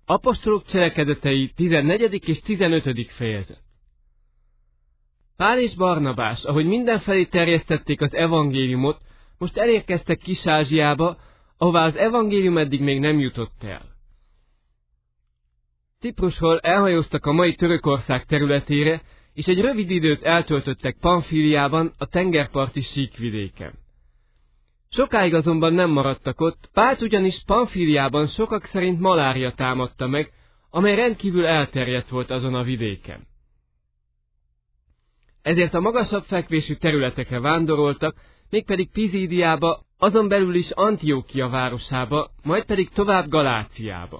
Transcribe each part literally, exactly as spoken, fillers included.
Apostolok cselekedetei tizennegyedik és tizenötödik fejezet. Pál és Barnabás, ahogy mindenfelé terjesztették az evangéliumot, most elérkeztek Kis-Ázsiába, ahová az evangélium eddig még nem jutott el. Ciprusról elhajóztak a mai Törökország területére, és egy rövid időt eltöltöttek Pamfíliában, a tengerparti síkvidéken. Sokáig azonban nem maradtak ott, Pált ugyanis Pamfíliában sokak szerint malária támadta meg, amely rendkívül elterjedt volt azon a vidéken. Ezért a magasabb fekvésű területekre vándoroltak, mégpedig Pizídiába, azon belül is Antiókia városába, majd pedig tovább Galáciába.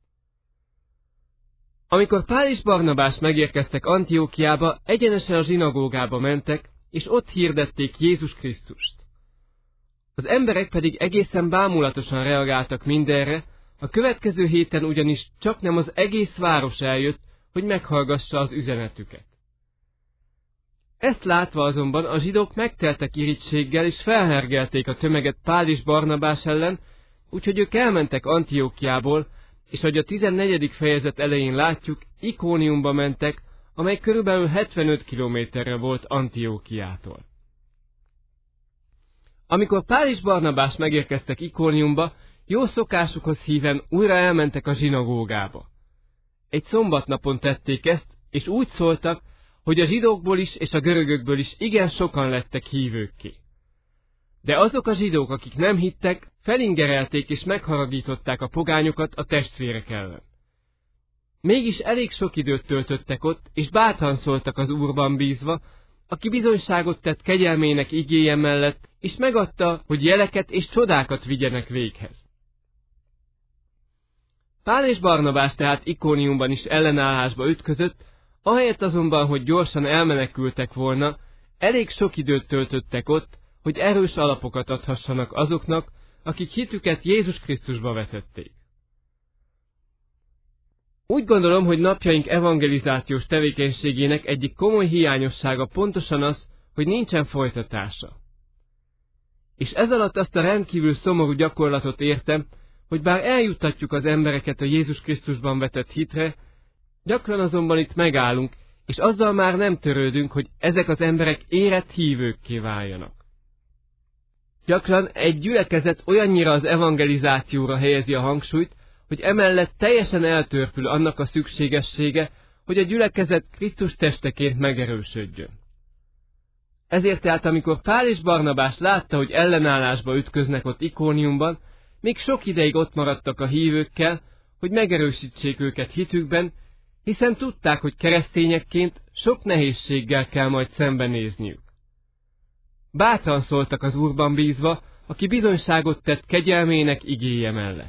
Amikor Pál és Barnabás megérkeztek Antiókiába, egyenesen a zsinagógába mentek, és ott hirdették Jézus Krisztust. Az emberek pedig egészen bámulatosan reagáltak mindenre, a következő héten ugyanis csaknem az egész város eljött, hogy meghallgassa az üzenetüket. Ezt látva azonban a zsidók megteltek irigységgel, és felhergelték a tömeget Pál és Barnabás ellen, úgyhogy ők elmentek Antiókiából, és ahogy a tizennegyedik fejezet elején látjuk, Ikóniumba mentek, amely körülbelül hetvenöt kilométerre volt Antiókiától. Amikor Pál és Barnabás megérkeztek Ikóniumba, jó szokásukhoz híven újra elmentek a zsinagógába. Egy szombatnapon tették ezt, és úgy szóltak, hogy a zsidókból is és a görögökből is igen sokan lettek hívőkké. De azok a zsidók, akik nem hittek, felingerelték és megharagították a pogányokat a testvérek ellen. Mégis elég sok időt töltöttek ott, és bátran szóltak az Úrban bízva, aki bizonyságot tett kegyelmének igéje mellett, és megadta, hogy jeleket és csodákat vigyenek véghez. Pál és Barnabás tehát Ikóniumban is ellenállásba ütközött, ahelyett azonban, hogy gyorsan elmenekültek volna, elég sok időt töltöttek ott, hogy erős alapokat adhassanak azoknak, akik hitüket Jézus Krisztusba vetették. Úgy gondolom, hogy napjaink evangelizációs tevékenységének egyik komoly hiányossága pontosan az, hogy nincsen folytatása. És ez alatt azt a rendkívül szomorú gyakorlatot értem, hogy bár eljuttatjuk az embereket a Jézus Krisztusban vetett hitre, gyakran azonban itt megállunk, és azzal már nem törődünk, hogy ezek az emberek érett hívőkké váljanak. Gyakran egy gyülekezet olyannyira az evangelizációra helyezi a hangsúlyt, hogy emellett teljesen eltörpül annak a szükségessége, hogy a gyülekezet Krisztus testeként megerősödjön. Ezért tehát, amikor Pál és Barnabás látta, hogy ellenállásba ütköznek ott Ikóniumban, még sok ideig ott maradtak a hívőkkel, hogy megerősítsék őket hitükben, hiszen tudták, hogy keresztényekként sok nehézséggel kell majd szembenézniük. Bátran szóltak az Úrban bízva, aki bizonyságot tett kegyelmének igéje mellett.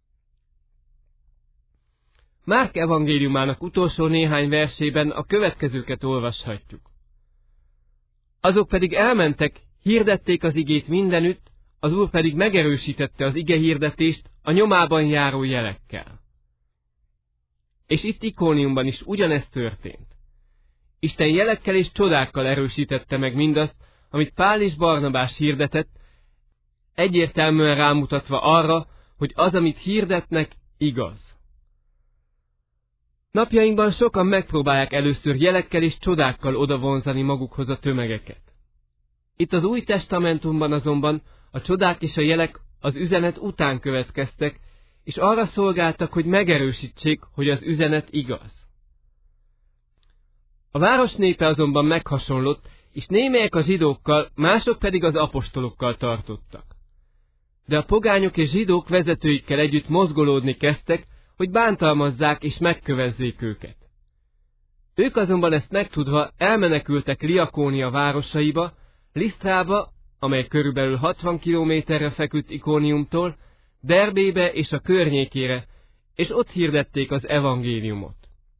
Márk evangéliumának utolsó néhány versében a következőket olvashatjuk. Azok pedig elmentek, hirdették az igét mindenütt, az Úr pedig megerősítette az ige hirdetést a nyomában járó jelekkel. És itt Ikóniumban is ugyanezt történt. Isten jelekkel és csodákkal erősítette meg mindazt, amit Pál és Barnabás hirdetett, egyértelműen rámutatva arra, hogy az, amit hirdetnek, igaz. Napjainkban sokan megpróbálják először jelekkel és csodákkal odavonzani magukhoz a tömegeket. Itt az Új Testamentumban azonban a csodák és a jelek az üzenet után következtek, és arra szolgáltak, hogy megerősítsék, hogy az üzenet igaz. A város népe azonban meghasonlott, és némelyek a zsidókkal, mások pedig az apostolokkal tartottak. De a pogányok és zsidók vezetőikkel együtt mozgolódni kezdtek, hogy bántalmazzák és megkövezzék őket. Ők azonban ezt megtudva elmenekültek Liakónia városaiba, Lisztrába, amely körülbelül hatvan kilométerre feküdt Ikóniumtól, Derbébe és a környékére, és ott hirdették az evangéliumot.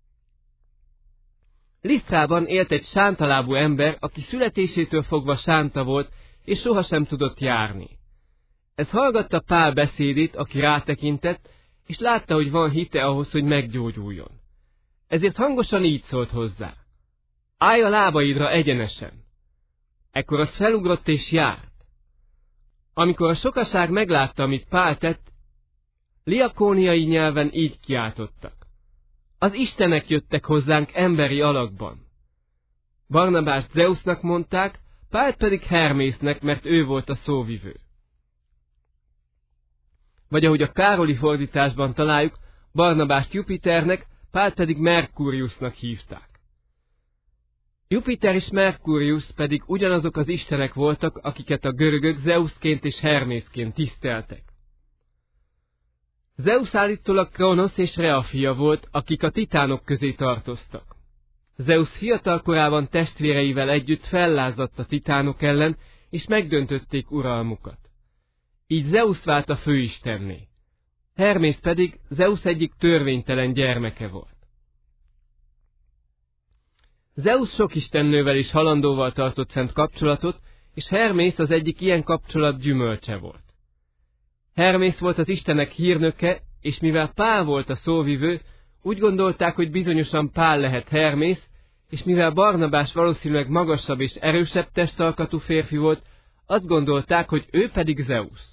Lisztrában élt egy sántalábú ember, aki születésétől fogva sánta volt, és sohasem tudott járni. Ez hallgatta Pál beszédét, aki rátekintett, és látta, hogy van hite ahhoz, hogy meggyógyuljon. Ezért hangosan így szólt hozzá: állj a lábaidra egyenesen! Ekkor az felugrott és járt. Amikor a sokaság meglátta, amit Pál tett, liakóniai nyelven így kiáltottak: az istenek jöttek hozzánk emberi alakban. Barnabást Zeusnak mondták, Pált pedig Hermésznek, mert ő volt a szóvivő. Vagy ahogy a Károli fordításban találjuk, Barnabást Jupiternek, Pált pedig Merkuriusnak hívták. Jupiter és Merkurius pedig ugyanazok az istenek voltak, akiket a görögök Zeusként és Hermészként tiszteltek. Zeus állítólag Kronosz és Rea fia volt, akik a titánok közé tartoztak. Zeus fiatal korában testvéreivel együtt fellázadt a titánok ellen, és megdöntötték uralmukat. Így Zeus vált a főistenné. Hermész pedig Zeus egyik törvénytelen gyermeke volt. Zeus sok istennővel és halandóval tartott fent kapcsolatot, és Hermész az egyik ilyen kapcsolat gyümölcse volt. Hermész volt az istenek hírnöke, és mivel Pál volt a szóvivő, úgy gondolták, hogy bizonyosan Pál lehet Hermész, és mivel Barnabás valószínűleg magasabb és erősebb testalkatú férfi volt, azt gondolták, hogy ő pedig Zeus.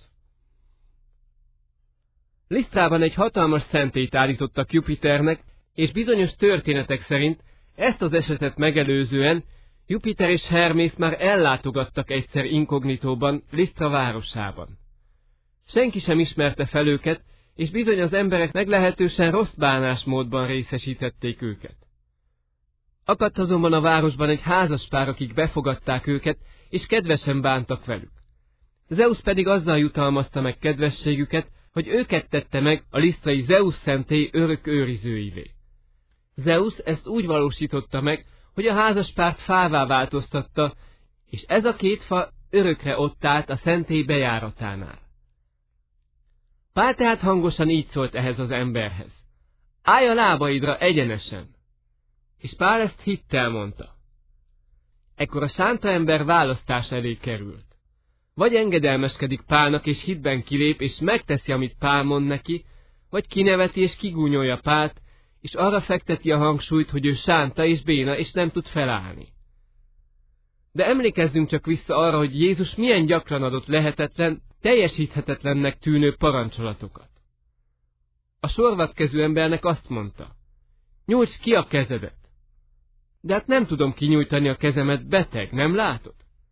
Lisztrában egy hatalmas szentélyt állítottak Jupiternek, és bizonyos történetek szerint ezt az esetet megelőzően Jupiter és Hermész már ellátogattak egyszer inkognitóban Lisztra városában. Senki sem ismerte fel őket, és bizony az emberek meglehetősen rossz bánásmódban részesítették őket. Akadt azonban a városban egy házaspár, akik befogadták őket, és kedvesen bántak velük. Zeus pedig azzal jutalmazta meg kedvességüket, hogy őket tette meg a lisztrai Zeus szentély örök őrizőivé. Zeus ezt úgy valósította meg, hogy a házaspárt fává változtatta, és ez a két fa örökre ott állt a szentély bejáratánál. Pál tehát hangosan így szólt ehhez az emberhez: állj a lábaidra egyenesen! És Pál ezt hittel mondta. Ekkor a sánta ember választás elé került. Vagy engedelmeskedik Pálnak és hitben kilép, és megteszi, amit Pál mond neki, vagy kineveti és kigúnyolja Pált, és arra fekteti a hangsúlyt, hogy ő sánta és béna, és nem tud felállni. De emlékezzünk csak vissza arra, hogy Jézus milyen gyakran adott lehetetlen, teljesíthetetlennek tűnő parancsolatokat. A sorvadkezű embernek azt mondta: nyújtsd ki a kezedet. De hát nem tudom kinyújtani a kezemet, beteg, nem látod?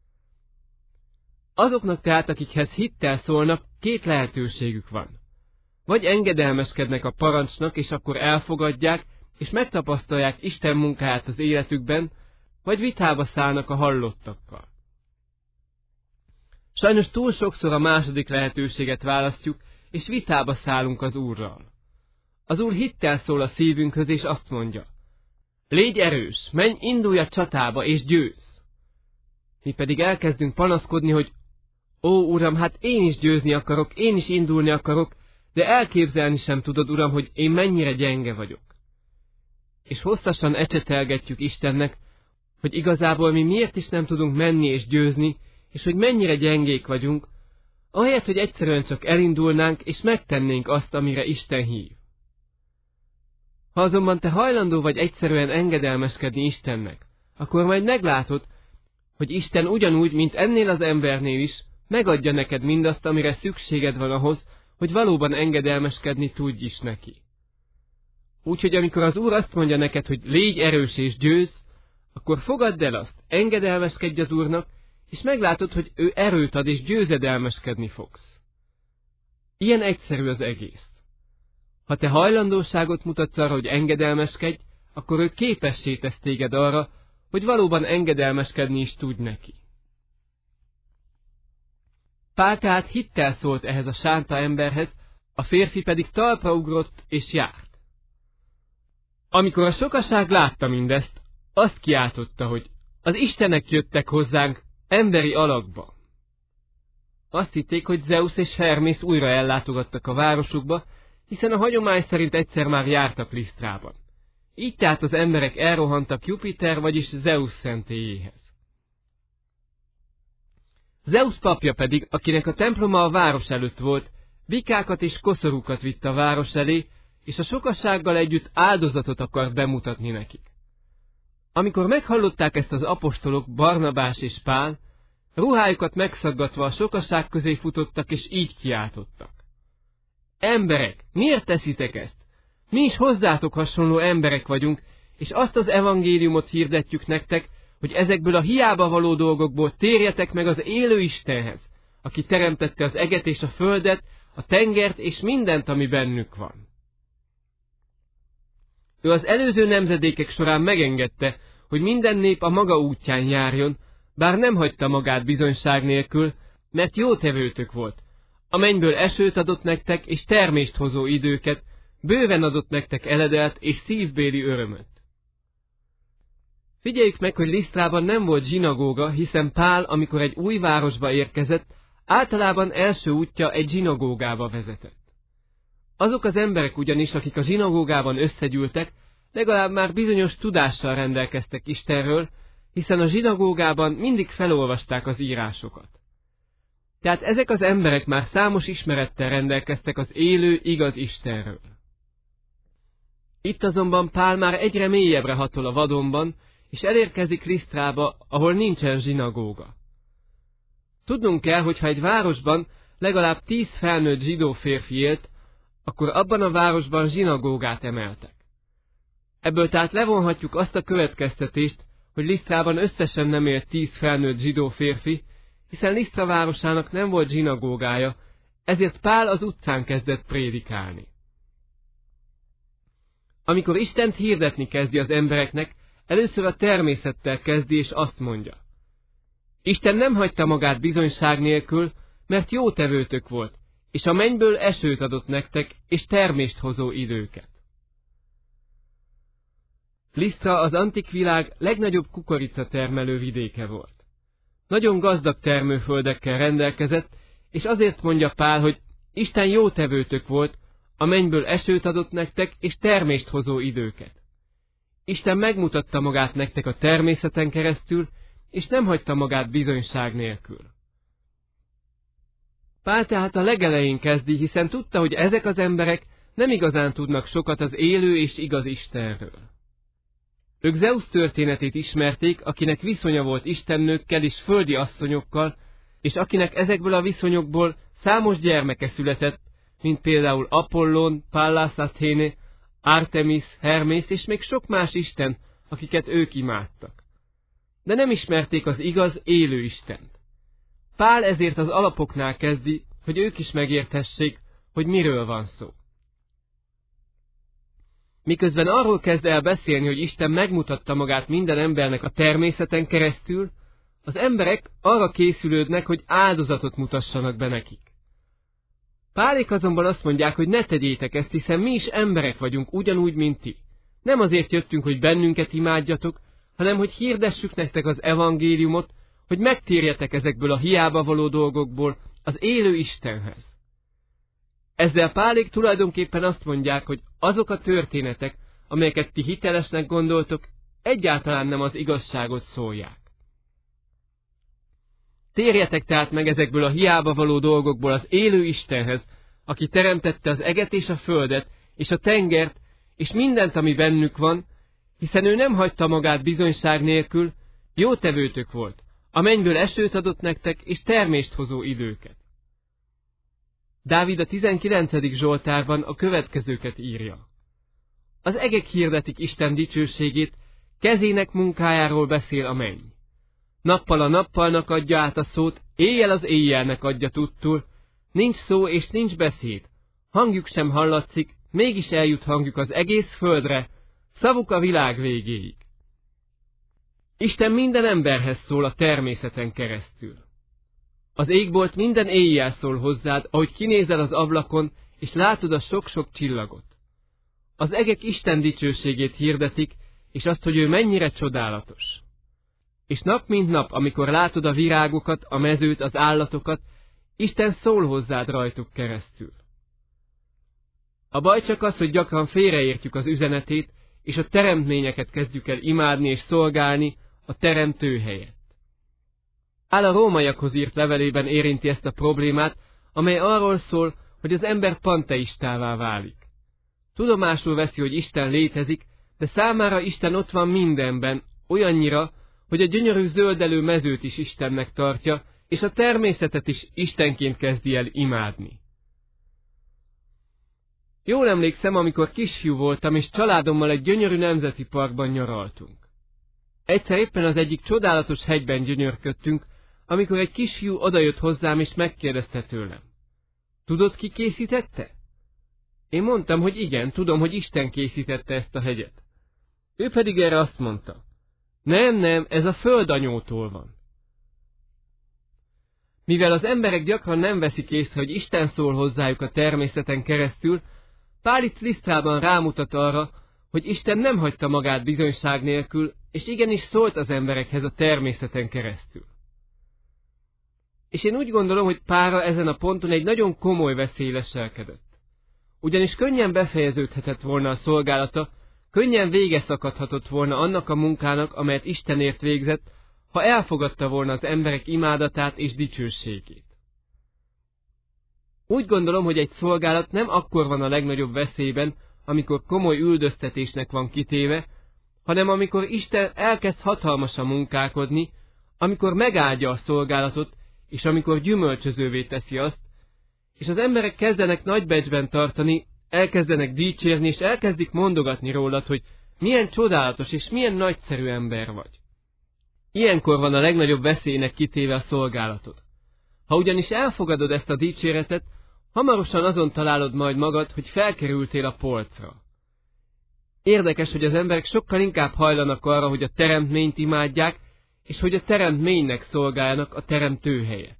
Azoknak tehát, akikhez hittel szólnak, két lehetőségük van. Vagy engedelmeskednek a parancsnak, és akkor elfogadják, és megtapasztalják Isten munkáját az életükben, vagy vitába szállnak a hallottakkal. Sajnos túl sokszor a második lehetőséget választjuk, és vitába szállunk az Úrral. Az Úr hittel szól a szívünkhöz, és azt mondja: légy erős, menj, indulj a csatába, és győzz! Mi pedig elkezdünk panaszkodni, hogy ó, Uram, hát én is győzni akarok, én is indulni akarok, de elképzelni sem tudod, Uram, hogy én mennyire gyenge vagyok. És hosszasan ecsetelgetjük Istennek, hogy igazából mi miért is nem tudunk menni és győzni, és hogy mennyire gyengék vagyunk, ahelyett, hogy egyszerűen csak elindulnánk, és megtennénk azt, amire Isten hív. Ha azonban te hajlandó vagy egyszerűen engedelmeskedni Istennek, akkor majd meglátod, hogy Isten ugyanúgy, mint ennél az embernél is, megadja neked mindazt, amire szükséged van ahhoz, hogy valóban engedelmeskedni tudj is neki. Úgyhogy amikor az Úr azt mondja neked, hogy légy erős és győzz, akkor fogadd el azt, engedelmeskedj az Úrnak, és meglátod, hogy ő erőt ad, és győzedelmeskedni fogsz. Ilyen egyszerű az egész. Ha te hajlandóságot mutatsz arra, hogy engedelmeskedj, akkor ő képessé tesz téged arra, hogy valóban engedelmeskedni is tudj neki. Pál tehát hittel szólt ehhez a sánta emberhez, a férfi pedig talpra ugrott és járt. Amikor a sokaság látta mindezt, azt kiáltotta, hogy az istenek jöttek hozzánk emberi alakba. Azt hitték, hogy Zeus és Hermész újra ellátogattak a városukba, hiszen a hagyomány szerint egyszer már jártak Lisztrában. Így tehát az emberek elrohantak Jupiter, vagyis Zeus szentélyéhez. Zeus papja pedig, akinek a temploma a város előtt volt, bikákat és koszorúkat vitt a város elé, és a sokasággal együtt áldozatot akart bemutatni nekik. Amikor meghallották ezt az apostolok, Barnabás és Pál, ruhájukat megszaggatva a sokaság közé futottak, és így kiáltottak: emberek, miért teszitek ezt? Mi is hozzátok hasonló emberek vagyunk, és azt az evangéliumot hirdetjük nektek, hogy ezekből a hiába való dolgokból térjetek meg az élő Istenhez, aki teremtette az eget és a földet, a tengert és mindent, ami bennük van. Ő az előző nemzedékek során megengedte, hogy minden nép a maga útján járjon, bár nem hagyta magát bizonyság nélkül, mert jótevőtök volt. A mennyből esőt adott nektek, és termést hozó időket, bőven adott nektek eledelt és szívbéli örömöt. Figyeljük meg, hogy Lisztrában nem volt zsinagóga, hiszen Pál, amikor egy új városba érkezett, általában első útja egy zsinagógába vezetett. Azok az emberek ugyanis, akik a zsinagógában összegyűltek, legalább már bizonyos tudással rendelkeztek Istenről, hiszen a zsinagógában mindig felolvasták az írásokat. Tehát ezek az emberek már számos ismerettel rendelkeztek az élő, igaz Istenről. Itt azonban Pál már egyre mélyebbre hatol a vadonban, és elérkezik Lisztrába, ahol nincsen zsinagóga. Tudnunk kell, hogy ha egy városban legalább tíz felnőtt zsidó férfi élt, akkor abban a városban zsinagógát emeltek. Ebből tehát levonhatjuk azt a következtetést, hogy Lisztrában összesen nem élt tíz felnőtt zsidó férfi, hiszen Lisztra városának nem volt zsinagógája, ezért Pál az utcán kezdett prédikálni. Amikor Istent hirdetni kezdi az embereknek, először a természettel kezdi, és azt mondja: Isten nem hagyta magát bizonyság nélkül, mert jótevőtök volt, és a mennyből esőt adott nektek, és termést hozó időket. Lisztra az antik világ legnagyobb kukoricatermelő vidéke volt. Nagyon gazdag termőföldekkel rendelkezett, és azért mondja Pál, hogy Isten jótevőtök volt, a mennyből esőt adott nektek, és termést hozó időket. Isten megmutatta magát nektek a természeten keresztül, és nem hagyta magát bizonyság nélkül. Pál tehát a legelején kezdi, hiszen tudta, hogy ezek az emberek nem igazán tudnak sokat az élő és igaz Istenről. Ők Zeusz történetét ismerték, akinek viszonya volt istennőkkel és földi asszonyokkal, és akinek ezekből a viszonyokból számos gyermeke született, mint például Apollón, Pallas Athéne, Artemis, Hermész és még sok más isten, akiket ők imádtak. De nem ismerték az igaz, élő Istent. Pál ezért az alapoknál kezdi, hogy ők is megérthessék, hogy miről van szó. Miközben arról kezd el beszélni, hogy Isten megmutatta magát minden embernek a természeten keresztül, az emberek arra készülődnek, hogy áldozatot mutassanak be nekik. Pálék azonban azt mondják, hogy ne tegyétek ezt, hiszen mi is emberek vagyunk, ugyanúgy, mint ti. Nem azért jöttünk, hogy bennünket imádjatok, hanem hogy hirdessük nektek az evangéliumot, hogy megtérjetek ezekből a hiába való dolgokból az élő Istenhez. Ezzel Pálék tulajdonképpen azt mondják, hogy azok a történetek, amelyeket ti hitelesnek gondoltok, egyáltalán nem az igazságot szólják. Térjetek tehát meg ezekből a hiába való dolgokból az élő Istenhez, aki teremtette az eget és a földet, és a tengert, és mindent, ami bennük van, hiszen ő nem hagyta magát bizonyság nélkül, jótevőtök volt, a mennyből esőt adott nektek, és termést hozó időket. Dávid a tizenkilencedik Zsoltárban a következőket írja. Az egek hirdetik Isten dicsőségét, kezének munkájáról beszél a menny. Nappal a nappalnak adja át a szót, éjjel az éjjelnek adja tudtul, nincs szó és nincs beszéd, hangjuk sem hallatszik, mégis eljut hangjuk az egész földre, szavuk a világ végéig. Isten minden emberhez szól a természeten keresztül. Az égbolt minden éjjel szól hozzád, ahogy kinézel az ablakon, és látod a sok-sok csillagot. Az egek Isten dicsőségét hirdetik, és azt, hogy ő mennyire csodálatos. És nap mint nap, amikor látod a virágokat, a mezőt, az állatokat, Isten szól hozzád rajtuk keresztül. A baj csak az, hogy gyakran félreértjük az üzenetét, és a teremtményeket kezdjük el imádni és szolgálni a teremtő helyett. Pál a rómaiakhoz írt levelében érinti ezt a problémát, amely arról szól, hogy az ember panteistává válik. Tudomásul veszi, hogy Isten létezik, de számára Isten ott van mindenben, olyannyira, hogy a gyönyörű zöldelő mezőt is Istennek tartja, és a természetet is Istenként kezdi el imádni. Jól emlékszem, amikor kisfiú voltam, és családommal egy gyönyörű nemzeti parkban nyaraltunk. Egyszer éppen az egyik csodálatos hegyben gyönyörködtünk, amikor egy kisfiú odajött hozzám, és megkérdezte tőlem: tudod, ki készítette? Én mondtam, hogy igen, tudom, hogy Isten készítette ezt a hegyet. Ő pedig erre azt mondta: nem, nem, ez a földanyótól van. Mivel az emberek gyakran nem veszik észre, hogy Isten szól hozzájuk a természeten keresztül, Pál itt Lisztrában rámutat arra, hogy Isten nem hagyta magát bizonyság nélkül, és igenis szólt az emberekhez a természeten keresztül. És én úgy gondolom, hogy Pálra ezen a ponton egy nagyon komoly veszély leselkedett. Ugyanis könnyen befejeződhetett volna a szolgálata, könnyen vége szakadhatott volna annak a munkának, amelyet Istenért végzett, ha elfogadta volna az emberek imádatát és dicsőségét. Úgy gondolom, hogy egy szolgálat nem akkor van a legnagyobb veszélyben, amikor komoly üldöztetésnek van kitéve, hanem amikor Isten elkezd hatalmasan munkálkodni, amikor megáldja a szolgálatot, és amikor gyümölcsözővé teszi azt, és az emberek kezdenek nagy becsben tartani, elkezdenek dicsérni, és elkezdik mondogatni rólad, hogy milyen csodálatos és milyen nagyszerű ember vagy. Ilyenkor van a legnagyobb veszélynek kitéve a szolgálatod. Ha ugyanis elfogadod ezt a dicséretet, hamarosan azon találod majd magad, hogy felkerültél a polcra. Érdekes, hogy az emberek sokkal inkább hajlanak arra, hogy a teremtményt imádják, és hogy a teremtménynek szolgáljanak a teremtő helyett.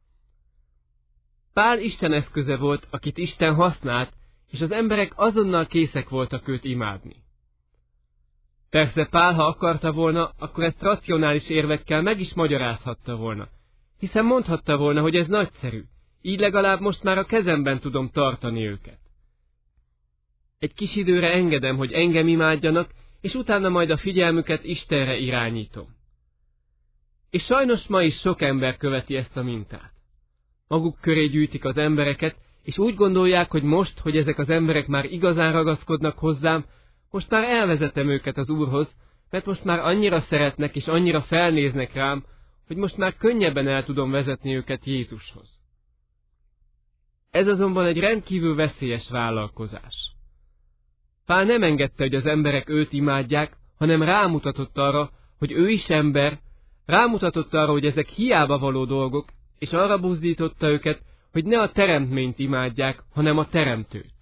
Pál Isten eszköze volt, akit Isten használt, és az emberek azonnal készek voltak őt imádni. Persze Pál, ha akarta volna, akkor ezt racionális érvekkel meg is magyarázhatta volna, hiszen mondhatta volna, hogy ez nagyszerű, így legalább most már a kezemben tudom tartani őket. Egy kis időre engedem, hogy engem imádjanak, és utána majd a figyelmüket Istenre irányítom. És sajnos ma is sok ember követi ezt a mintát. Maguk köré gyűjtik az embereket, és úgy gondolják, hogy most, hogy ezek az emberek már igazán ragaszkodnak hozzám, most már elvezetem őket az Úrhoz, mert most már annyira szeretnek és annyira felnéznek rám, hogy most már könnyebben el tudom vezetni őket Jézushoz. Ez azonban egy rendkívül veszélyes vállalkozás. Pál nem engedte, hogy az emberek őt imádják, hanem rámutatott arra, hogy ő is ember, rámutatott arra, hogy ezek hiába való dolgok, és arra buzdította őket, hogy ne a teremtményt imádják, hanem a teremtőt.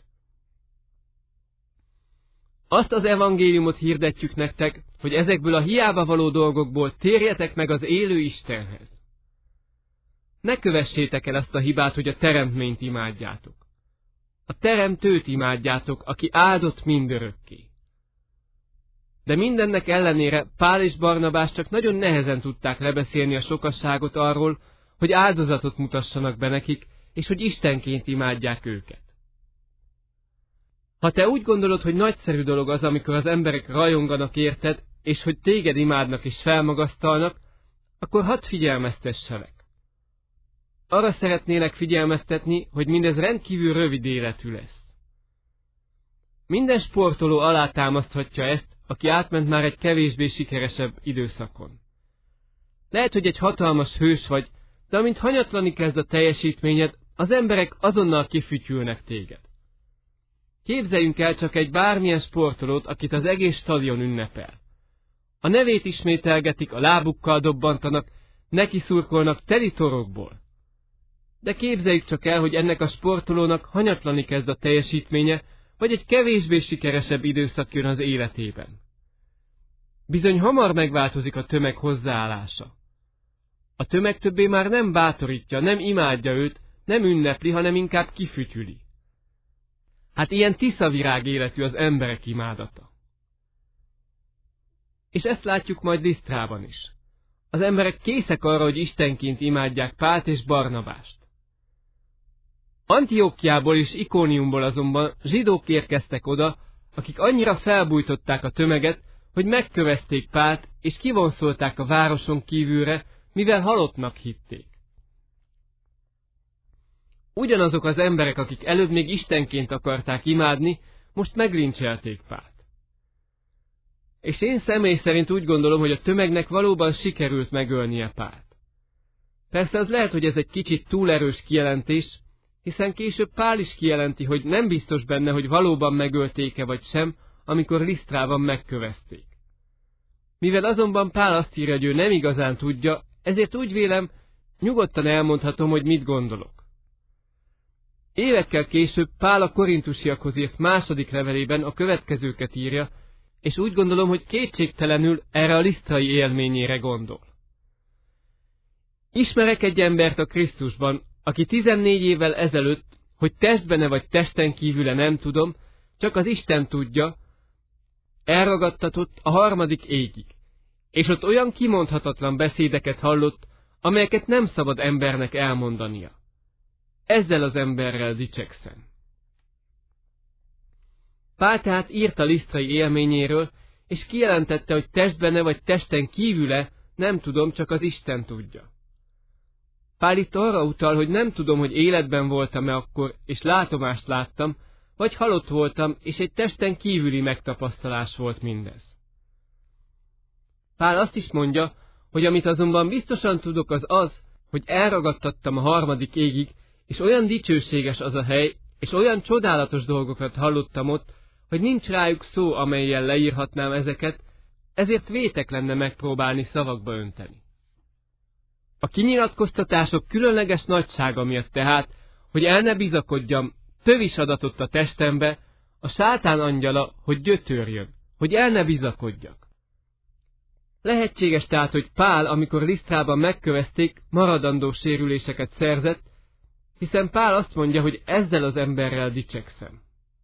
Azt az evangéliumot hirdetjük nektek, hogy ezekből a hiába való dolgokból térjetek meg az élő Istenhez. Ne kövessétek el azt a hibát, hogy a teremtményt imádjátok. A teremtőt imádjátok, aki áldott mindörökké. De mindennek ellenére Pál és Barnabás csak nagyon nehezen tudták lebeszélni a sokasságot arról, hogy áldozatot mutassanak be nekik, és hogy Istenként imádják őket. Ha te úgy gondolod, hogy nagyszerű dolog az, amikor az emberek rajonganak érted, és hogy téged imádnak és felmagasztalnak, akkor hadd figyelmeztesselek. Arra szeretnélek figyelmeztetni, hogy mindez rendkívül rövid életű lesz. Minden sportoló alátámaszthatja ezt, aki átment már egy kevésbé sikeresebb időszakon. Lehet, hogy egy hatalmas hős vagy, de amint hanyatlani kezd a teljesítményed, az emberek azonnal kifütyülnek téged. Képzeljünk el csak egy bármilyen sportolót, akit az egész stadion ünnepel. A nevét ismételgetik, a lábukkal dobbantanak, neki szurkolnak teli torokból. De képzeljük csak el, hogy ennek a sportolónak hanyatlani kezd a teljesítménye, vagy egy kevésbé sikeresebb időszak jön az életében. Bizony hamar megváltozik a tömeg hozzáállása. A tömeg többé már nem bátorítja, nem imádja őt, nem ünnepli, hanem inkább kifütyüli. Hát ilyen tiszavirág életű az emberek imádata. És ezt látjuk majd Lisztrában is. Az emberek készek arra, hogy istenként imádják Pált és Barnabást. Antiókiából és Ikóniumból azonban zsidók érkeztek oda, akik annyira felbújtották a tömeget, hogy megkövezték Pált, és kivonszolták a városon kívülre, mivel halottnak hitték. Ugyanazok az emberek, akik előbb még istenként akarták imádni, most meglincselték Pált. És én személy szerint úgy gondolom, hogy a tömegnek valóban sikerült megölnie Pált. Persze az lehet, hogy ez egy kicsit túl erős kijelentés, hiszen később Pál is kijelenti, hogy nem biztos benne, hogy valóban megölték-e vagy sem, amikor Lisztrában megkövezték. Mivel azonban Pál azt írja, hogy ő nem igazán tudja, ezért úgy vélem, nyugodtan elmondhatom, hogy mit gondolok. Évekkel később Pál a korintusiakhoz írt második levelében a következőket írja, és úgy gondolom, hogy kétségtelenül erre a lisztrai élményére gondol. Ismerek egy embert a Krisztusban, aki tizennégy évvel ezelőtt, hogy testbene vagy testen kívüle nem tudom, csak az Isten tudja, elragadtatott a harmadik égig, és ott olyan kimondhatatlan beszédeket hallott, amelyeket nem szabad embernek elmondania. Ezzel az emberrel dicsekszem. Pál tehát írt a lisztrai élményéről, és kijelentette, hogy testbene vagy testen kívüle nem tudom, csak az Isten tudja. Pál itt arra utal, hogy nem tudom, hogy életben voltam-e akkor, és látomást láttam, vagy halott voltam, és egy testen kívüli megtapasztalás volt mindez. Pál azt is mondja, hogy amit azonban biztosan tudok, az az, hogy elragadtattam a harmadik égig, és olyan dicsőséges az a hely, és olyan csodálatos dolgokat hallottam ott, hogy nincs rájuk szó, amellyel leírhatnám ezeket, ezért vétek lenne megpróbálni szavakba önteni. A kinyilatkoztatások különleges nagysága miatt tehát, hogy el ne bizakodjam, tövis adatott a testembe, a sátán angyala, hogy gyötörjön, hogy el ne bizakodjak. Lehetséges tehát, hogy Pál, amikor Lisztrában megkövezték, maradandó sérüléseket szerzett, hiszen Pál azt mondja, hogy ezzel az emberrel dicsekszem.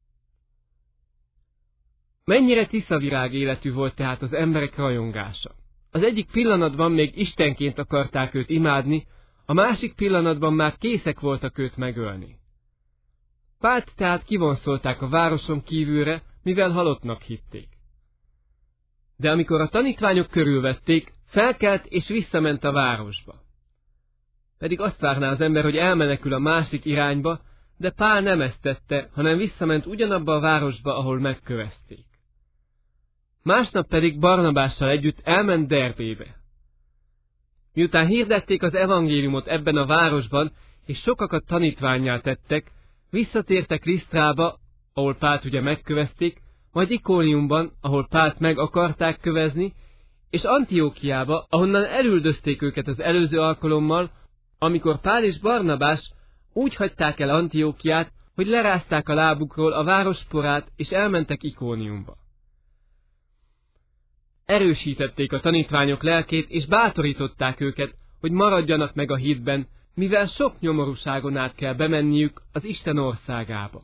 Mennyire tiszavirág életű volt tehát az emberek rajongása. Az egyik pillanatban még istenként akarták őt imádni, a másik pillanatban már készek voltak őt megölni. Pált tehát kivonszolták a városon kívülre, mivel halottnak hitték. De amikor a tanítványok körülvették, felkelt és visszament a városba. Pedig azt várná az ember, hogy elmenekül a másik irányba, de Pál nem ezt tette, hanem visszament ugyanabba a városba, ahol megkövezték. Másnap pedig Barnabással együtt elment Derbébe. Miután hirdették az evangéliumot ebben a városban, és sokakat tanítvánnyá tettek, visszatértek Lisztrába, ahol Pált ugye megkövezték, majd Ikóniumban, ahol Pált meg akarták kövezni, és Antiókiába, ahonnan elüldözték őket az előző alkalommal, amikor Pál és Barnabás úgy hagyták el Antiókiát, hogy lerázták a lábukról a városporát, és elmentek Ikóniumba. Erősítették a tanítványok lelkét, és bátorították őket, hogy maradjanak meg a hitben, mivel sok nyomorúságon át kell bemenniük az Isten országába.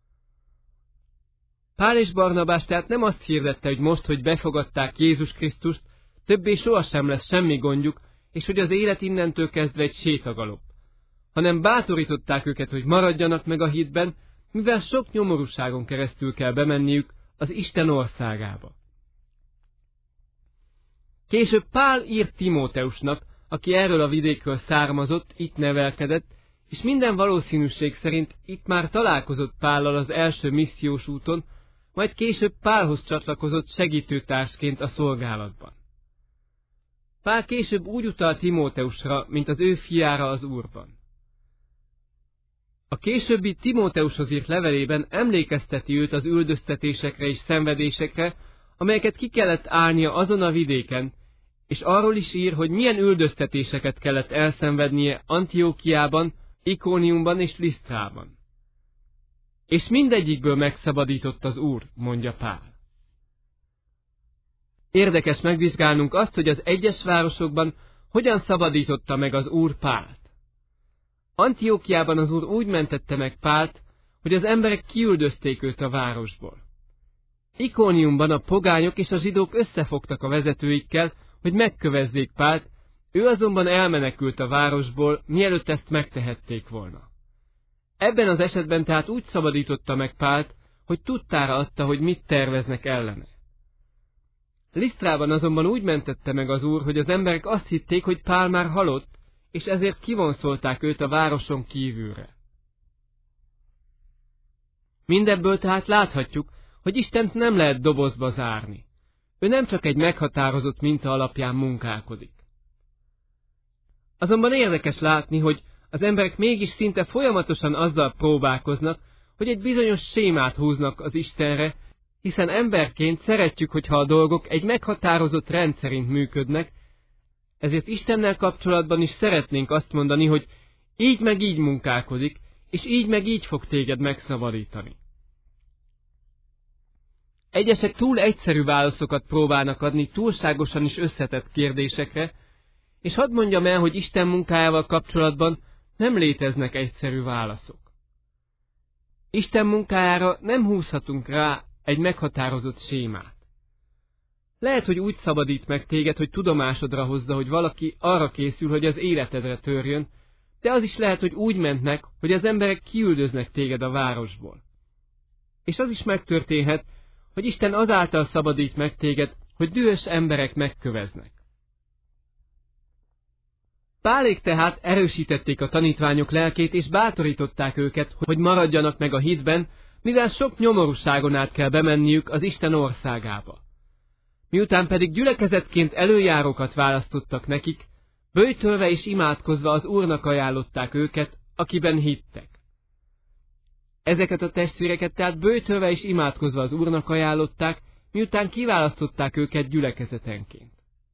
Pál és Barnabás tehát nem azt hirdette, hogy most, hogy befogadták Jézus Krisztust, többé sohasem lesz semmi gondjuk, és hogy az élet innentől kezdve egy sétagalop, hanem bátorították őket, hogy maradjanak meg a hitben, mivel sok nyomorúságon keresztül kell bemenniük az Isten országába. Később Pál írt Timóteusnak, aki erről a vidékről származott, itt nevelkedett, és minden valószínűség szerint itt már találkozott Pállal az első missziós úton, majd később Pálhoz csatlakozott segítőtársként a szolgálatban. Pál később úgy utal Timóteusra, mint az ő fiára az Úrban. A későbbi Timóteushoz írt levelében emlékezteti őt az üldöztetésekre és szenvedésekre, amelyeket ki kellett állnia azon a vidéken, és arról is ír, hogy milyen üldöztetéseket kellett elszenvednie Antiókiában, Ikóniumban és Lisztrában. És mindegyikből megszabadított az Úr, mondja Pál. Érdekes megvizsgálnunk azt, hogy az egyes városokban hogyan szabadította meg az Úr Pált. Antiókiában az Úr úgy mentette meg Pált, hogy az emberek kiüldözték őt a városból. Ikóniumban a pogányok és a zsidók összefogtak a vezetőikkel, hogy megkövezzék Pált, ő azonban elmenekült a városból, mielőtt ezt megtehették volna. Ebben az esetben tehát úgy szabadította meg Pált, hogy tudtára adta, hogy mit terveznek ellene. Lisztrában azonban úgy mentette meg az Úr, hogy az emberek azt hitték, hogy Pál már halott, és ezért kivonszolták őt a városon kívülre. Mindebből tehát láthatjuk, hogy Istent nem lehet dobozba zárni. Ő nem csak egy meghatározott minta alapján munkálkodik. Azonban érdekes látni, hogy az emberek mégis szinte folyamatosan azzal próbálkoznak, hogy egy bizonyos sémát húznak az Istenre, hiszen emberként szeretjük, hogyha a dolgok egy meghatározott rendszerint működnek, ezért Istennel kapcsolatban is szeretnénk azt mondani, hogy így meg így munkálkodik, és így meg így fog téged megszabadítani. Egyesek túl egyszerű válaszokat próbálnak adni túlságosan is összetett kérdésekre, és hadd mondjam el, hogy Isten munkájával kapcsolatban nem léteznek egyszerű válaszok. Isten munkájára nem húzhatunk rá egy meghatározott sémát. Lehet, hogy úgy szabadít meg téged, hogy tudomásodra hozza, hogy valaki arra készül, hogy az életedre törjön, de az is lehet, hogy úgy mentnek, hogy az emberek kiüldöznek téged a városból. És az is megtörténhet, hogy Isten azáltal szabadít meg téged, hogy dühös emberek megköveznek. Pálék tehát erősítették a tanítványok lelkét, és bátorították őket, hogy maradjanak meg a hitben, mivel sok nyomorúságon át kell bemenniük az Isten országába. Miután pedig gyülekezetként előjárókat választottak nekik, böjtölve és imádkozva az Úrnak ajánlották őket, akiben hittek. Ezeket a testvéreket tehát böjtölve és imádkozva az Úrnak ajánlották, miután kiválasztották őket gyülekezetenként.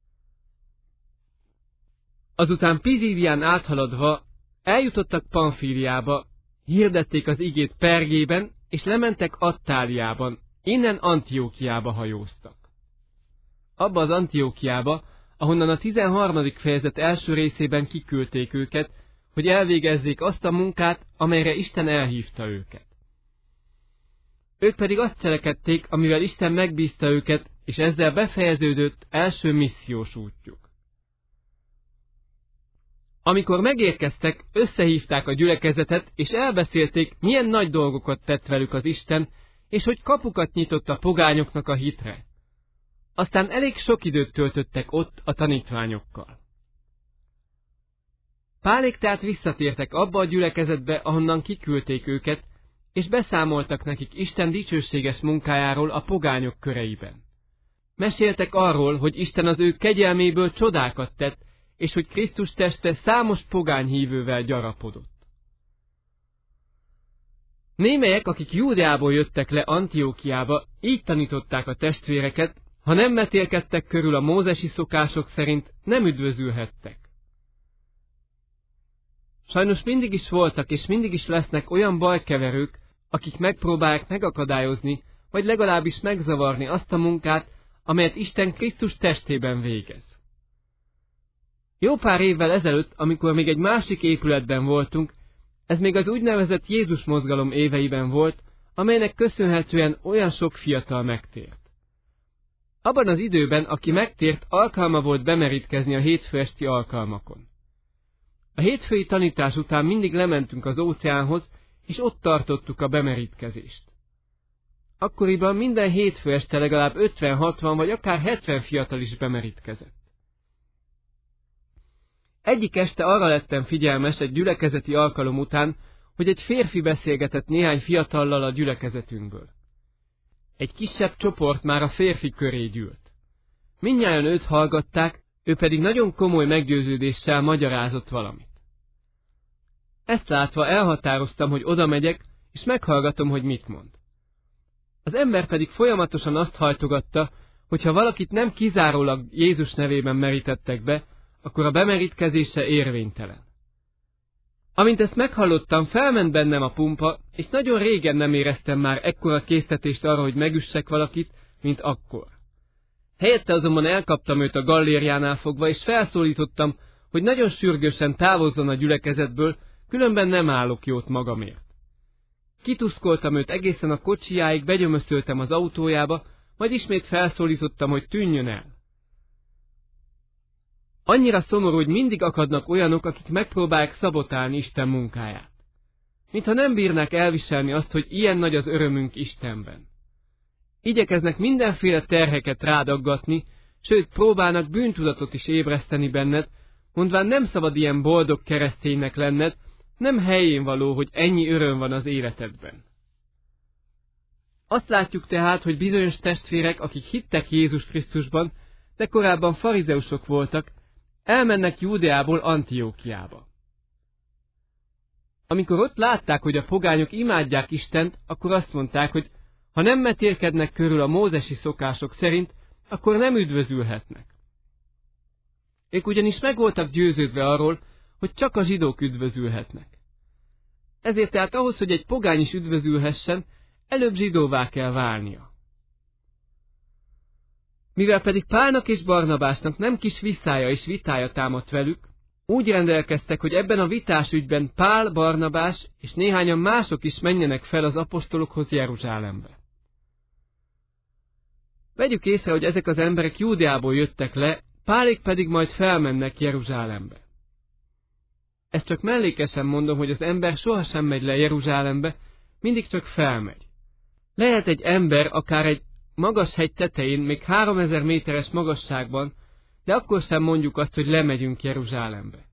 Azután Pizídián áthaladva eljutottak Pamfíliába, hirdették az igét Pergében, és lementek Attáliában, innen Antiókiába hajóztak. Abba az Antiókiába, ahonnan a tizenharmadik fejezet első részében kiküldték őket, hogy elvégezzék azt a munkát, amelyre Isten elhívta őket. Ők pedig azt cselekedték, amivel Isten megbízta őket, és ezzel befejeződött első missziós útjuk. Amikor megérkeztek, összehívták a gyülekezetet, és elbeszélték, milyen nagy dolgokat tett velük az Isten, és hogy kapukat nyitott a pogányoknak a hitre. Aztán elég sok időt töltöttek ott a tanítványokkal. Pálék tehát visszatértek abba a gyülekezetbe, ahonnan kiküldték őket, és beszámoltak nekik Isten dicsőséges munkájáról a pogányok köreiben. Meséltek arról, hogy Isten az ő kegyelméből csodákat tett, és hogy Krisztus teste számos pogány hívővel gyarapodott. Némelyek, akik Júdeából jöttek le Antiókiába, így tanították a testvéreket, ha nem metélkedtek körül a mózesi szokások szerint, nem üdvözülhettek. Sajnos mindig is voltak és mindig is lesznek olyan bajkeverők, akik megpróbálják megakadályozni, vagy legalábbis megzavarni azt a munkát, amelyet Isten Krisztus testében végez. Jó pár évvel ezelőtt, amikor még egy másik épületben voltunk, ez még az úgynevezett Jézus mozgalom éveiben volt, amelynek köszönhetően olyan sok fiatal megtért. Abban az időben, aki megtért, alkalma volt bemerítkezni a hétfő esti alkalmakon. A hétfői tanítás után mindig lementünk az óceánhoz, és ott tartottuk a bemerítkezést. Akkoriban minden hétfő este legalább ötven-hatvan vagy akár hetven fiatal is bemerítkezett. Egyik este arra lettem figyelmes egy gyülekezeti alkalom után, hogy egy férfi beszélgetett néhány fiatallal a gyülekezetünkből. Egy kisebb csoport már a férfi köré gyűlt. Mindnyájan őt hallgatták, ő pedig nagyon komoly meggyőződéssel magyarázott valamit. Ezt látva elhatároztam, hogy oda megyek, és meghallgatom, hogy mit mond. Az ember pedig folyamatosan azt hajtogatta, hogy ha valakit nem kizárólag Jézus nevében merítettek be, akkor a bemerítkezése érvénytelen. Amint ezt meghallottam, felment bennem a pumpa, és nagyon régen nem éreztem már ekkora késztetést arra, hogy megüssek valakit, mint akkor. Helyette azonban elkaptam őt a gallériánál fogva, és felszólítottam, hogy nagyon sürgősen távozzon a gyülekezetből, különben nem állok jót magamért. Kituszkoltam őt egészen a kocsijáig, begyömöszöltem az autójába, majd ismét felszólítottam, hogy tűnjön el. Annyira szomorú, hogy mindig akadnak olyanok, akik megpróbálják szabotálni Isten munkáját. Mintha nem bírnák elviselni azt, hogy ilyen nagy az örömünk Istenben. Igyekeznek mindenféle terheket rádaggatni, sőt próbálnak bűntudatot is ébreszteni benned, mondván nem szabad ilyen boldog kereszténynek lenned, nem helyén való, hogy ennyi öröm van az életedben. Azt látjuk tehát, hogy bizonyos testvérek, akik hittek Jézus Krisztusban, de korábban farizeusok voltak, elmennek Júdeából Antiókiába. Amikor ott látták, hogy a pogányok imádják Istent, akkor azt mondták, hogy ha nem metélkednek körül a mózesi szokások szerint, akkor nem üdvözülhetnek. Ők ugyanis meg voltak győződve arról, hogy csak a zsidók üdvözülhetnek. Ezért tehát ahhoz, hogy egy pogány is üdvözülhessen, előbb zsidóvá kell válnia. Mivel pedig Pálnak és Barnabásnak nem kis visszája és vitája támadt velük, úgy rendelkeztek, hogy ebben a vitás ügyben Pál, Barnabás és néhányan mások is menjenek fel az apostolokhoz Jeruzsálembe. Vegyük észre, hogy ezek az emberek Júdeából jöttek le, Pálék pedig majd felmennek Jeruzsálembe. Ezt csak mellékesen mondom, hogy az ember sohasem megy le Jeruzsálembe, mindig csak felmegy. Lehet egy ember akár egy magas hegy tetején, még háromezer méteres magasságban, de akkor sem mondjuk azt, hogy lemegyünk Jeruzsálembe.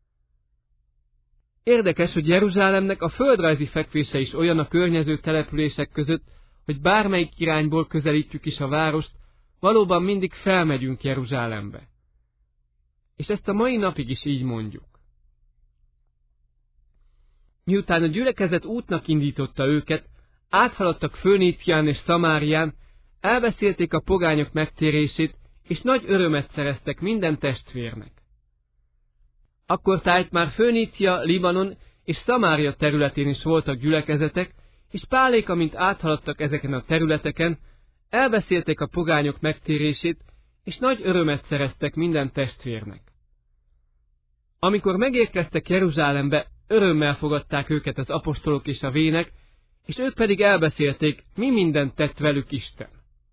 Érdekes, hogy Jeruzsálemnek a földrajzi fekvése is olyan a környező települések között, hogy bármelyik irányból közelítjük is a várost, valóban mindig felmegyünk Jeruzsálembe. És ezt a mai napig is így mondjuk. Miután a gyülekezet útnak indította őket, áthaladtak Fönícián és Szamárián, elbeszélték a pogányok megtérését, és nagy örömet szereztek minden testvérnek. Akkor tájt már Fönícia, Libanon és Szamária területén is voltak gyülekezetek, és Pálék, amint áthaladtak ezeken a területeken, elbeszélték a pogányok megtérését, és nagy örömet szereztek minden testvérnek. Amikor megérkeztek Jeruzsálembe, örömmel fogadták őket az apostolok és a vének, és ők pedig elbeszélték, mi mindent tett velük Isten.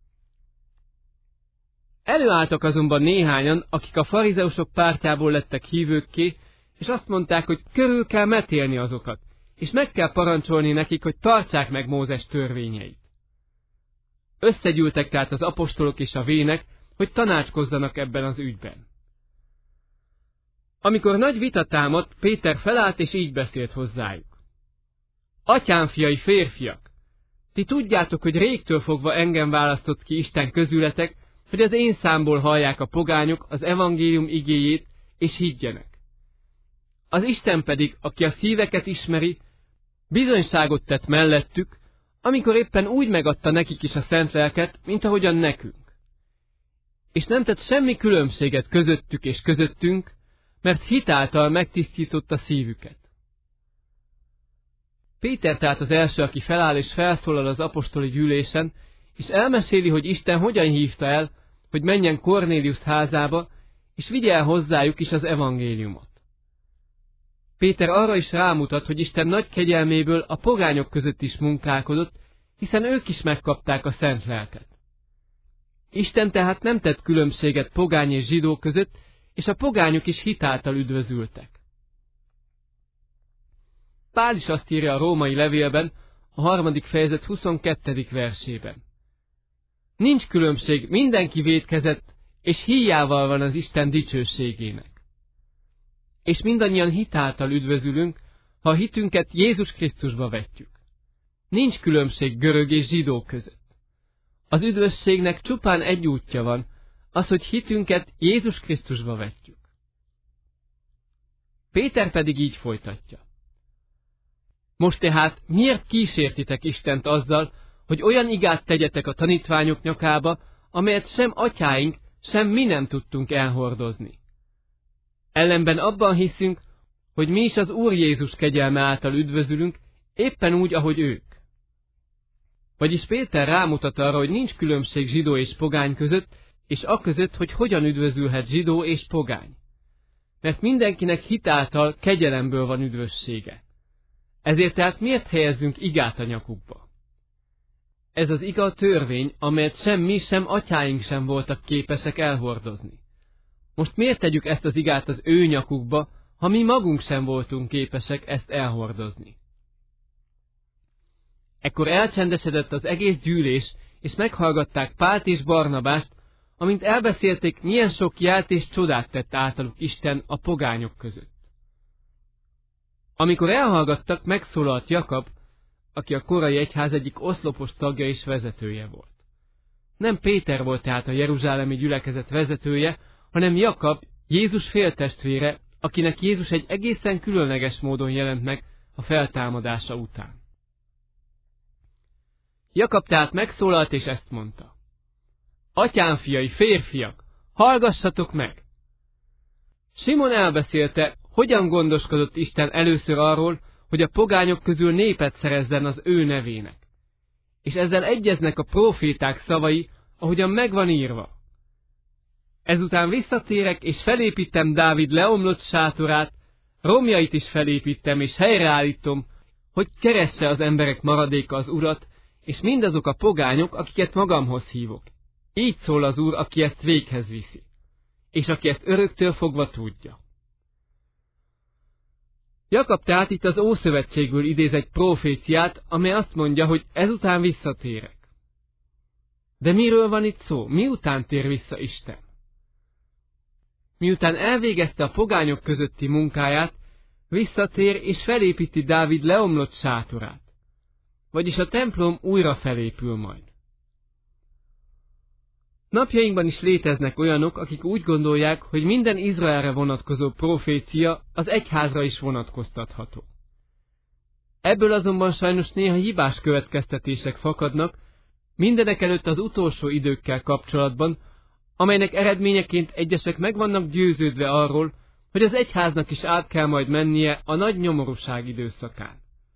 Előálltak azonban néhányan, akik a farizeusok pártjából lettek hívőkké, és azt mondták, hogy körül kell metélni azokat, és meg kell parancsolni nekik, hogy tartsák meg Mózes törvényeit. Összegyűltek tehát az apostolok és a vének, hogy tanácskozzanak ebben az ügyben. Amikor nagy vita támadt, Péter felállt és így beszélt hozzájuk. Atyám fiai férfiak, ti tudjátok, hogy régtől fogva engem választott ki Isten közületek, hogy az én számból hallják a pogányok az evangélium igéjét, és higgyenek. Az Isten pedig, aki a szíveket ismeri, bizonyságot tett mellettük, amikor éppen úgy megadta nekik is a szent lelket, mint ahogyan nekünk. És nem tett semmi különbséget közöttük és közöttünk, mert hitáltal megtisztította szívüket. Péter tehát az első, aki feláll és felszólal az apostoli gyűlésen, és elmeséli, hogy Isten hogyan hívta el, hogy menjen Kornélius házába, és vigye el hozzájuk is az evangéliumot. Péter arra is rámutat, hogy Isten nagy kegyelméből a pogányok között is munkálkodott, hiszen ők is megkapták a szent lelket. Isten tehát nem tett különbséget pogány és zsidó között, és a pogányok is hitáltal üdvözültek. Pál is azt írja a római levélben, a harmadik fejezet huszonkettedik versében. Nincs különbség, mindenki vétkezett, és híjával van az Isten dicsőségének. És mindannyian hitáltal üdvözülünk, ha a hitünket Jézus Krisztusba vetjük. Nincs különbség görög és zsidó között. Az üdvösségnek csupán egy útja van, az, hogy hitünket Jézus Krisztusba vetjük. Péter pedig így folytatja. Most tehát miért kísértitek Istent azzal, hogy olyan igát tegyetek a tanítványok nyakába, amelyet sem atyáink, sem mi nem tudtunk elhordozni? Ellenben abban hiszünk, hogy mi is az Úr Jézus kegyelme által üdvözülünk, éppen úgy, ahogy ők. Vagyis Péter rámutat arra, hogy nincs különbség zsidó és pogány között, és aközött, hogy hogyan üdvözülhet zsidó és pogány. Mert mindenkinek hitáltal kegyelemből van üdvössége. Ezért tehát miért helyezzünk igát a nyakukba? Ez az iga a törvény, amelyet sem mi, sem atyáink sem voltak képesek elhordozni. Most miért tegyük ezt az igát az ő nyakukba, ha mi magunk sem voltunk képesek ezt elhordozni? Ekkor elcsendesedett az egész gyűlés, és meghallgatták Pált és Barnabást, amint elbeszélték, milyen sok jelt és csodát tett általuk Isten a pogányok között. Amikor elhallgattak, megszólalt Jakab, aki a korai egyház egyik oszlopos tagja és vezetője volt. Nem Péter volt tehát a jeruzsálemi gyülekezet vezetője, hanem Jakab, Jézus féltestvére, akinek Jézus egy egészen különleges módon jelent meg a feltámadása után. Jakab tehát megszólalt és ezt mondta: Atyám fiai, férfiak, hallgassatok meg! Simon elbeszélte, hogyan gondoskodott Isten először arról, hogy a pogányok közül népet szerezzen az ő nevének. És ezzel egyeznek a próféták szavai, ahogyan megvan írva. Ezután visszatérek, és felépítem Dávid leomlott sátorát, romjait is felépítem, és helyreállítom, hogy keresse az emberek maradéka az Urat, és mindazok a pogányok, akiket magamhoz hívok. Így szól az Úr, aki ezt véghez viszi, és aki ezt öröktől fogva tudja. Jakab tehát itt az Ószövetségből idéz egy proféciát, amely azt mondja, hogy ezután visszatérek. De miről van itt szó? Miután tér vissza Isten? Miután elvégezte a pogányok közötti munkáját, visszatér és felépíti Dávid leomlott sátorát. Vagyis a templom újra felépül majd. Napjainkban is léteznek olyanok, akik úgy gondolják, hogy minden Izraelre vonatkozó profécia az egyházra is vonatkoztatható. Ebből azonban sajnos néha hibás következtetések fakadnak, mindenekelőtt az utolsó időkkel kapcsolatban, amelynek eredményeként egyesek meg vannak győződve arról, hogy az egyháznak is át kell majd mennie a nagy nyomorúság időszakán.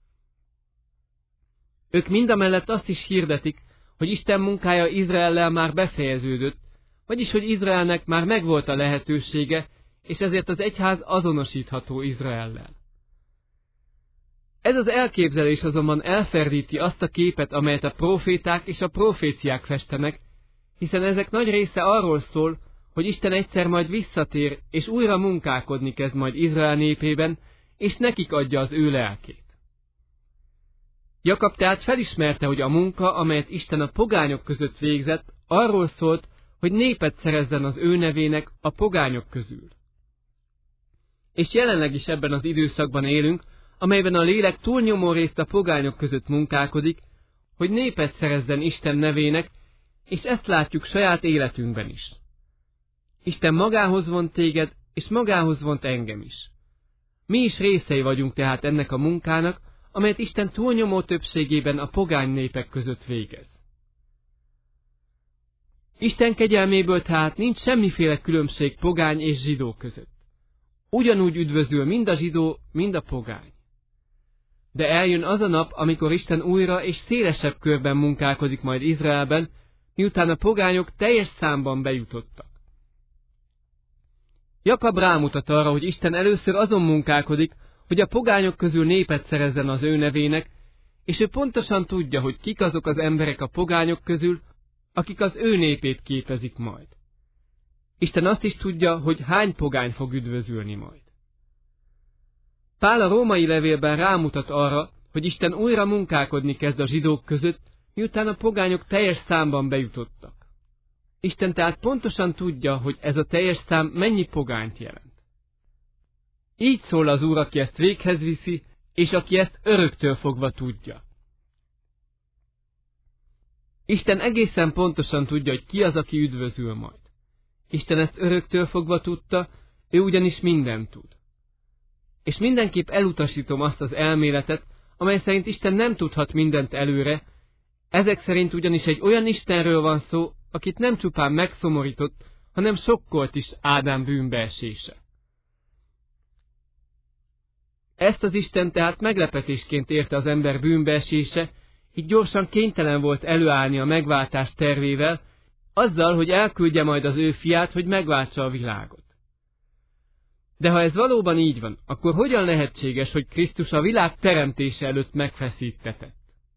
Ők mindamellett azt is hirdetik, hogy Isten munkája Izraellel már befejeződött, vagyis hogy Izraelnek már megvolt a lehetősége, és ezért az egyház azonosítható Izraellel. Ez az elképzelés azonban elferdíti azt a képet, amelyet a proféták és a proféciák festenek, hiszen ezek nagy része arról szól, hogy Isten egyszer majd visszatér, és újra munkálkodni kezd majd Izrael népében, és nekik adja az ő lelkét. Jakab tehát felismerte, hogy a munka, amelyet Isten a pogányok között végzett, arról szólt, hogy népet szerezzen az ő nevének a pogányok közül. És jelenleg is ebben az időszakban élünk, amelyben a lélek túlnyomó részt a pogányok között munkálkodik, hogy népet szerezzen Isten nevének, és ezt látjuk saját életünkben is. Isten magához vont téged, és magához vont engem is. Mi is részei vagyunk tehát ennek a munkának, amelyet Isten túlnyomó többségében a pogány népek között végez. Isten kegyelméből tehát nincs semmiféle különbség pogány és zsidó között. Ugyanúgy üdvözül mind a zsidó, mind a pogány. De eljön az a nap, amikor Isten újra és szélesebb körben munkálkodik majd Izraelben, miután a pogányok teljes számban bejutottak. Jakab rámutat arra, hogy Isten először azon munkálkodik, hogy a pogányok közül népet szerezzen az ő nevének, és ő pontosan tudja, hogy kik azok az emberek a pogányok közül, akik az ő népét képezik majd. Isten azt is tudja, hogy hány pogány fog üdvözülni majd. Pál a római levélben rámutat arra, hogy Isten újra munkálkodni kezd a zsidók között, miután a pogányok teljes számban bejutottak. Isten tehát pontosan tudja, hogy ez a teljes szám mennyi pogányt jelent. Így szól az Úr, aki ezt véghez viszi, és aki ezt öröktől fogva tudja. Isten egészen pontosan tudja, hogy ki az, aki üdvözül majd. Isten ezt öröktől fogva tudta, ő ugyanis mindent tud. És mindenképp elutasítom azt az elméletet, amely szerint Isten nem tudhat mindent előre, ezek szerint ugyanis egy olyan Istenről van szó, akit nem csupán megszomorított, hanem sokkolt is Ádám bűnbeesése. Ezt az Isten tehát meglepetésként érte az ember bűnbeesése, így gyorsan kénytelen volt előállni a megváltás tervével, azzal, hogy elküldje majd az ő fiát, hogy megváltsa a világot. De ha ez valóban így van, akkor hogyan lehetséges, hogy Krisztus a világ teremtése előtt megfeszítetett?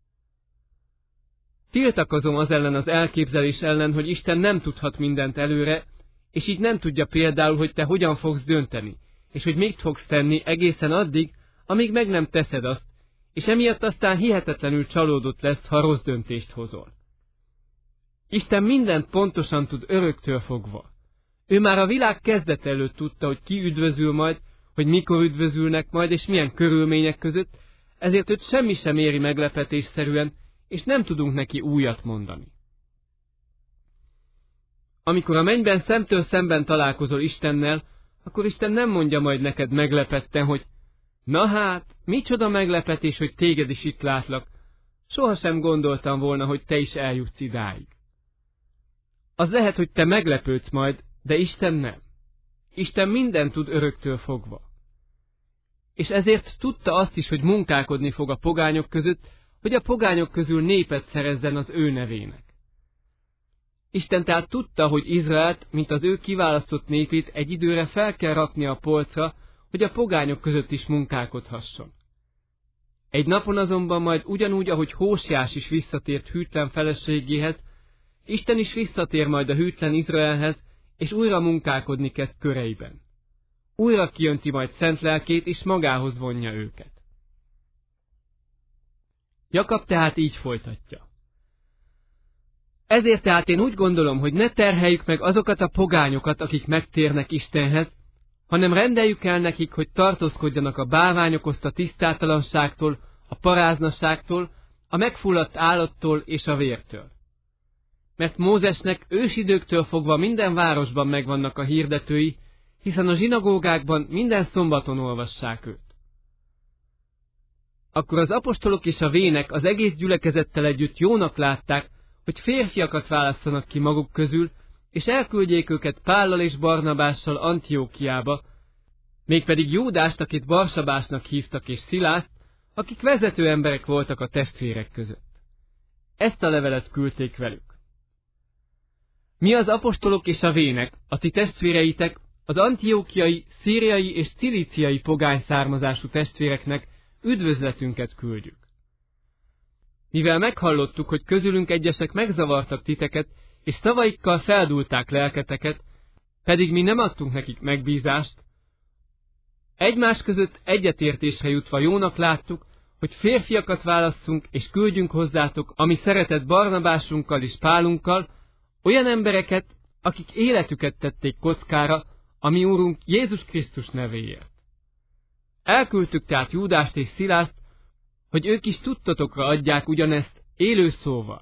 Tiltakozom az ellen az elképzelés ellen, hogy Isten nem tudhat mindent előre, és így nem tudja például, hogy te hogyan fogsz dönteni, és hogy mit fogsz tenni egészen addig, amíg meg nem teszed azt, és emiatt aztán hihetetlenül csalódott lesz, ha rossz döntést hozol. Isten mindent pontosan tud öröktől fogva. Ő már a világ kezdete előtt tudta, hogy ki üdvözül majd, hogy mikor üdvözülnek majd, és milyen körülmények között, ezért őt semmi sem éri meglepetésszerűen, és nem tudunk neki újat mondani. Amikor a mennyben szemtől szemben találkozol Istennel, akkor Isten nem mondja majd neked meglepetten, hogy Na hát, micsoda meglepetés, hogy téged is itt látlak. Sohasem gondoltam volna, hogy te is eljutsz idáig. Az lehet, hogy te meglepődsz majd, de Isten nem. Isten mindent tud öröktől fogva. És ezért tudta azt is, hogy munkálkodni fog a pogányok között, hogy a pogányok közül népet szerezzen az ő nevének. Isten tehát tudta, hogy Izraelt, mint az ő kiválasztott népét egy időre fel kell raknia a polcra, hogy a pogányok között is munkálkodhasson. Egy napon azonban majd ugyanúgy, ahogy Hóseás is visszatért hűtlen feleségéhez, Isten is visszatér majd a hűtlen Izraelhez, és újra munkálkodni kezd köreiben. Újra kijönti majd szent lelkét, és magához vonja őket. Jakab tehát így folytatja. Ezért tehát én úgy gondolom, hogy ne terheljük meg azokat a pogányokat, akik megtérnek Istenhez, hanem rendeljük el nekik, hogy tartózkodjanak a bálvány okozta tisztátalanságtól, a paráznaságtól, a megfulladt állattól és a vértől. Mert Mózesnek ősidőktől fogva minden városban megvannak a hirdetői, hiszen a zsinagógákban minden szombaton olvassák őt. Akkor az apostolok és a vének az egész gyülekezettel együtt jónak látták, hogy férfiakat válasszanak ki maguk közül, és elküldjék őket Pállal és Barnabással Antiókiába, mégpedig Júdást, akit Barsabásnak hívtak, és Szilászt, akik vezető emberek voltak a testvérek között. Ezt a levelet küldték velük. Mi az apostolok és a vének, a ti testvéreitek, az antiókiai, szíriai és cilíciai pogány származású testvéreknek üdvözletünket küldjük. Mivel meghallottuk, hogy közülünk egyesek megzavartak titeket, és szavaikkal feldúlták lelketeket, pedig mi nem adtunk nekik megbízást, egymás között egyetértésre jutva jónak láttuk, hogy férfiakat válasszunk és küldjünk hozzátok, ami szeretett Barnabásunkkal és Pálunkkal, olyan embereket, akik életüket tették kockára, a mi Úrunk Jézus Krisztus nevéért. Elküldtük tehát Júdást és Szilászt, hogy ők is tudtatokra adják ugyanezt élő szóval.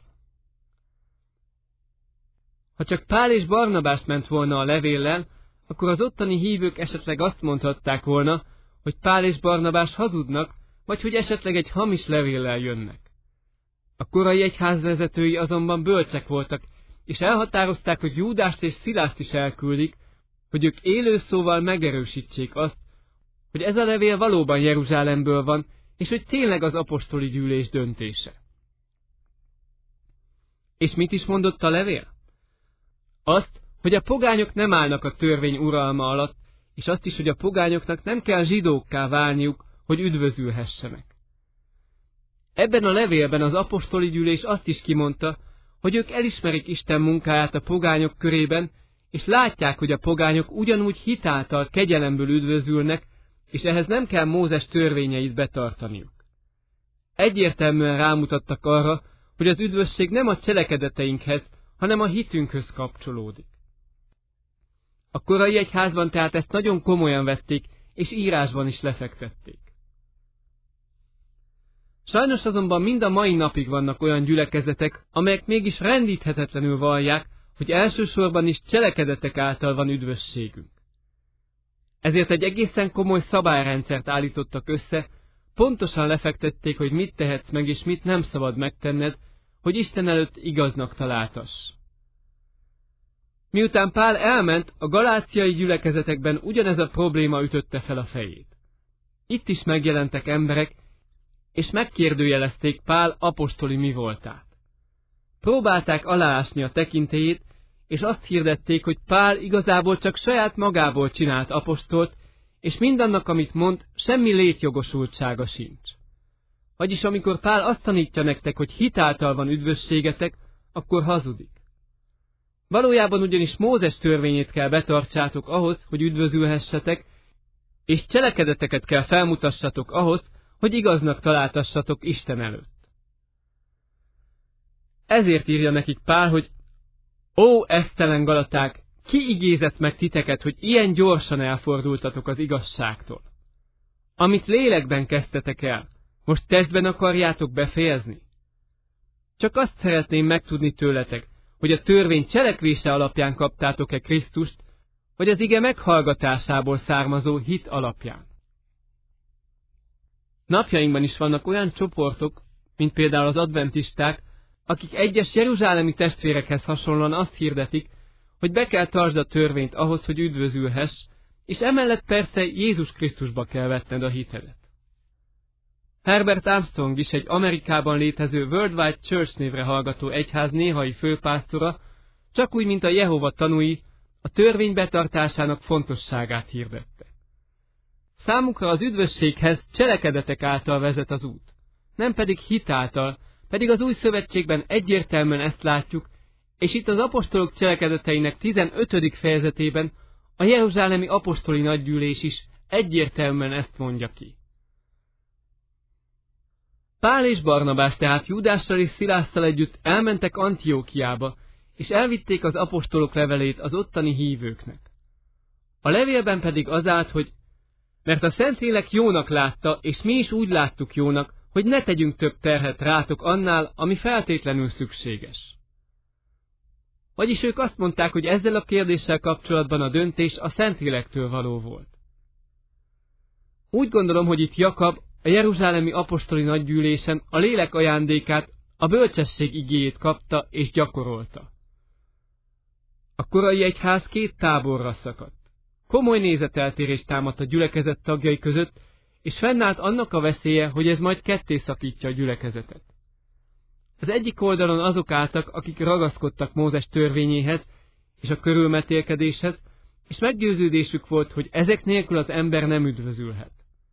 Ha csak Pál és Barnabás ment volna a levéllel, akkor az ottani hívők esetleg azt mondhatták volna, hogy Pál és Barnabás hazudnak, vagy hogy esetleg egy hamis levéllel jönnek. A korai egyházvezetői azonban bölcsek voltak, és elhatározták, hogy Júdást és Szilászt is elküldik, hogy ők élő szóval megerősítsék azt, hogy ez a levél valóban Jeruzsálemből van, és hogy tényleg az apostoli gyűlés döntése. És mit is mondott a levél? Azt, hogy a pogányok nem állnak a törvény uralma alatt, és azt is, hogy a pogányoknak nem kell zsidókká válniuk, hogy üdvözülhessenek. Ebben a levélben az apostoli gyűlés azt is kimondta, hogy ők elismerik Isten munkáját a pogányok körében, és látják, hogy a pogányok ugyanúgy hitáltal kegyelemből üdvözülnek, és ehhez nem kell Mózes törvényeit betartaniuk. Egyértelműen rámutattak arra, hogy az üdvösség nem a cselekedeteinkhez, hanem a hitünkhöz kapcsolódik. A korai egyházban tehát ezt nagyon komolyan vették, és írásban is lefektették. Sajnos azonban mind a mai napig vannak olyan gyülekezetek, amelyek mégis rendíthetetlenül vallják, hogy elsősorban is cselekedetek által van üdvösségünk. Ezért egy egészen komoly szabályrendszert állítottak össze, pontosan lefektették, hogy mit tehetsz meg és mit nem szabad megtenned, hogy Isten előtt igaznak találtass. Miután Pál elment, a galáciai gyülekezetekben ugyanez a probléma ütötte fel a fejét. Itt is megjelentek emberek, és megkérdőjelezték Pál apostoli mi voltát. Próbálták aláásni a tekintélyét, és azt hirdették, hogy Pál igazából csak saját magából csinált apostolt, és mindannak, amit mond, semmi létjogosultsága sincs. Vagyis amikor Pál azt tanítja nektek, hogy hitáltal van üdvösségetek, akkor hazudik. Valójában ugyanis Mózes törvényét kell betartsátok ahhoz, hogy üdvözülhessetek, és cselekedeteket kell felmutassatok ahhoz, hogy igaznak találtassatok Isten előtt. Ezért írja nekik Pál, hogy ó, esztelen galaták, ki igézett meg titeket, hogy ilyen gyorsan elfordultatok az igazságtól? Amit lélekben kezdtetek el, most testben akarjátok befejezni? Csak azt szeretném megtudni tőletek, hogy a törvény cselekvése alapján kaptátok-e Krisztust, vagy az ige meghallgatásából származó hit alapján. Napjainkban is vannak olyan csoportok, mint például az adventisták, akik egyes jeruzsálemi testvérekhez hasonlóan azt hirdetik, hogy be kell tartsd a törvényt ahhoz, hogy üdvözülhess, és emellett persze Jézus Krisztusba kell vetned a hitedet. Herbert Armstrong is egy Amerikában létező Worldwide Church névre hallgató egyház néhai főpásztora, csak úgy, mint a Jehova tanúi, a törvény betartásának fontosságát hirdette. Számukra az üdvösséghez cselekedetek által vezet az út, nem pedig hit által, pedig az új szövetségben egyértelműen ezt látjuk, és itt az apostolok cselekedeteinek tizenötödik fejezetében a jeruzsálemi apostoli nagygyűlés is egyértelműen ezt mondja ki. Pál és Barnabás tehát Júdással és Szilásszal együtt elmentek Antiókiába, és elvitték az apostolok levelét az ottani hívőknek. A levélben pedig az állt, hogy mert a Szentlélek jónak látta, és mi is úgy láttuk jónak, hogy ne tegyünk több terhet rátok annál, ami feltétlenül szükséges. Vagyis ők azt mondták, hogy ezzel a kérdéssel kapcsolatban a döntés a Szentlélektől való volt. Úgy gondolom, hogy itt Jakab a jeruzsálemi apostoli nagygyűlésen a lélek ajándékát, a bölcsesség igéjét kapta és gyakorolta. A korai egyház két táborra szakadt. Komoly nézeteltérés támadt a gyülekezet tagjai között, és fennállt annak a veszélye, hogy ez majd ketté szakítja a gyülekezetet. Az egyik oldalon azok álltak, akik ragaszkodtak Mózes törvényéhez és a körülmetélkedéshez, és meggyőződésük volt, hogy ezek nélkül az ember nem üdvözülhet.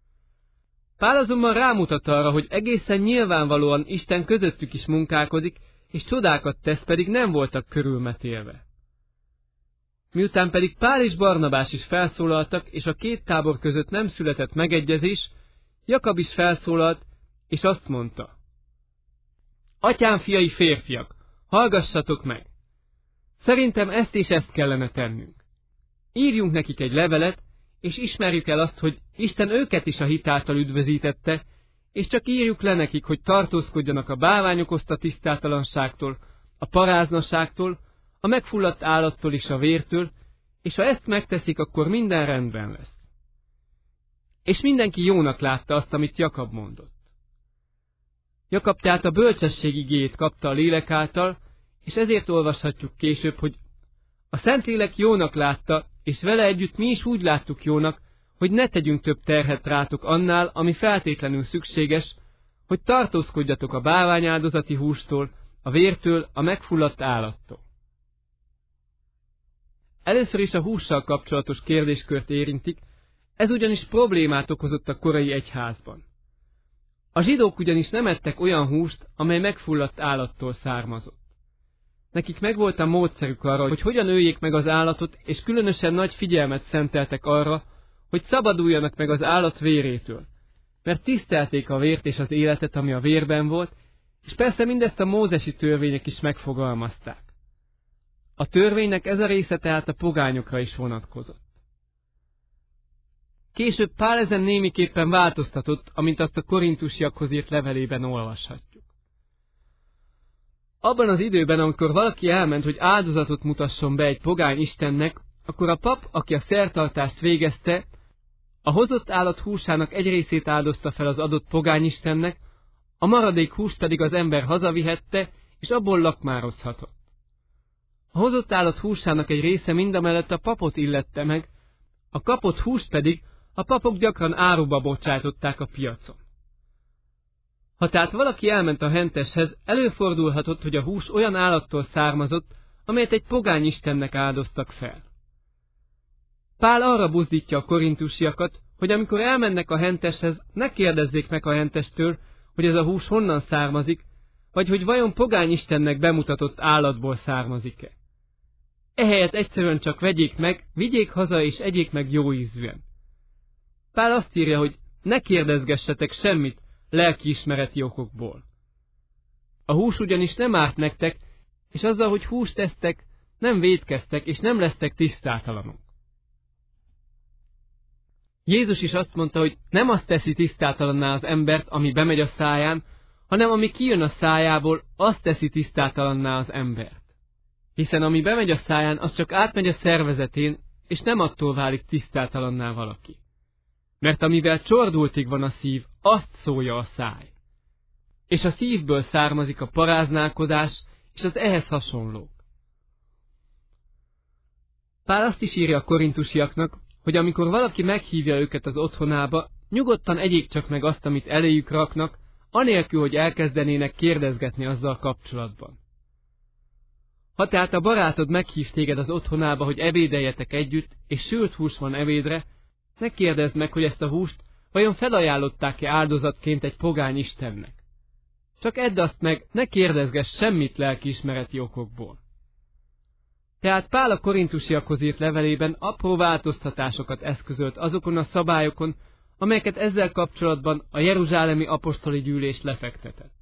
Pál azonban rámutat arra, hogy egészen nyilvánvalóan Isten közöttük is munkálkodik, és csodákat tesz, pedig nem voltak körülmetélve. Miután pedig Pál és Barnabás is felszólaltak, és a két tábor között nem született megegyezés, Jakab is felszólalt, és azt mondta: Atyám fiai férfiak, hallgassatok meg! Szerintem ezt és ezt kellene tennünk. Írjunk nekik egy levelet, és ismerjük el azt, hogy Isten őket is a hit által üdvözítette, és csak írjuk le nekik, hogy tartózkodjanak a bálvány okozta tisztátalanságtól, a paráznaságtól, a megfulladt állattól és a vértől, és ha ezt megteszik, akkor minden rendben lesz. És mindenki jónak látta azt, amit Jakab mondott. Jakab tehát a bölcsesség igéjét kapta a lélek által, és ezért olvashatjuk később, hogy a Szentlélek jónak látta, és vele együtt mi is úgy láttuk jónak, hogy ne tegyünk több terhet rátok annál, ami feltétlenül szükséges, hogy tartózkodjatok a bálványáldozati hústól, a vértől, a megfulladt állattól. Először is a hússal kapcsolatos kérdéskört érintik, ez ugyanis problémát okozott a korai egyházban. A zsidók ugyanis nem ettek olyan húst, amely megfulladt állattól származott. Nekik megvolt a módszerük arra, hogy hogyan öljék meg az állatot, és különösen nagy figyelmet szenteltek arra, hogy szabaduljanak meg az állat vérétől, mert tisztelték a vért és az életet, ami a vérben volt, és persze mindezt a mózesi törvények is megfogalmazták. A törvénynek ez a része tehát a pogányokra is vonatkozott. Később Pál ezen némiképpen változtatott, amint azt a korintusiakhoz írt levelében olvashatjuk. Abban az időben, amikor valaki elment, hogy áldozatot mutasson be egy pogány istennek, akkor a pap, aki a szertartást végezte, a hozott állat húsának egy részét áldozta fel az adott pogányistennek, a maradék húst pedig az ember hazavihette, és abból lakmározhatott. A hozott állat húsának egy része mindamellett a papot illette meg, a kapott húst pedig a papok gyakran áruba bocsájtották a piacon. Ha tehát valaki elment a henteshez, előfordulhatott, hogy a hús olyan állattól származott, amelyet egy pogány istennek áldoztak fel. Pál arra buzdítja a korintusiakat, hogy amikor elmennek a henteshez, ne kérdezzék meg a hentestől, hogy ez a hús honnan származik, vagy hogy vajon pogány istennek bemutatott állatból származik-e. Ehelyett egyszerűen csak vegyék meg, vigyék haza és egyék meg jó ízűen. Pál azt írja, hogy ne kérdezgessetek semmit lelkiismereti okokból. A hús ugyanis nem árt nektek, és azzal, hogy húst esztek, nem vétkeztek és nem lesztek tisztátalanok. Jézus is azt mondta, hogy nem azt teszi tisztátalanná az embert, ami bemegy a száján, hanem ami kijön a szájából, azt teszi tisztátalanná az embert. Hiszen ami bemegy a száján, az csak átmegy a szervezetén, és nem attól válik tisztátalanná valaki. Mert amivel csordultig van a szív, azt szólja a száj. És a szívből származik a paráználkodás és az ehhez hasonlók. Pál azt is írja a korintusiaknak, hogy amikor valaki meghívja őket az otthonába, nyugodtan egyék csak meg azt, amit eléjük raknak, anélkül, hogy elkezdenének kérdezgetni azzal kapcsolatban. Ha tehát a barátod meghív téged az otthonába, hogy ebédeljetek együtt, és sült hús van ebédre, ne kérdezd meg, hogy ezt a húst vajon felajánlották-e áldozatként egy pogány istennek. Csak edd azt meg, ne kérdezgess semmit lelkiismereti okokból. Tehát Pál a korintusiakhoz írt levelében apró változtatásokat eszközölt azokon a szabályokon, amelyeket ezzel kapcsolatban a jeruzsálemi apostoli gyűlés lefektetett.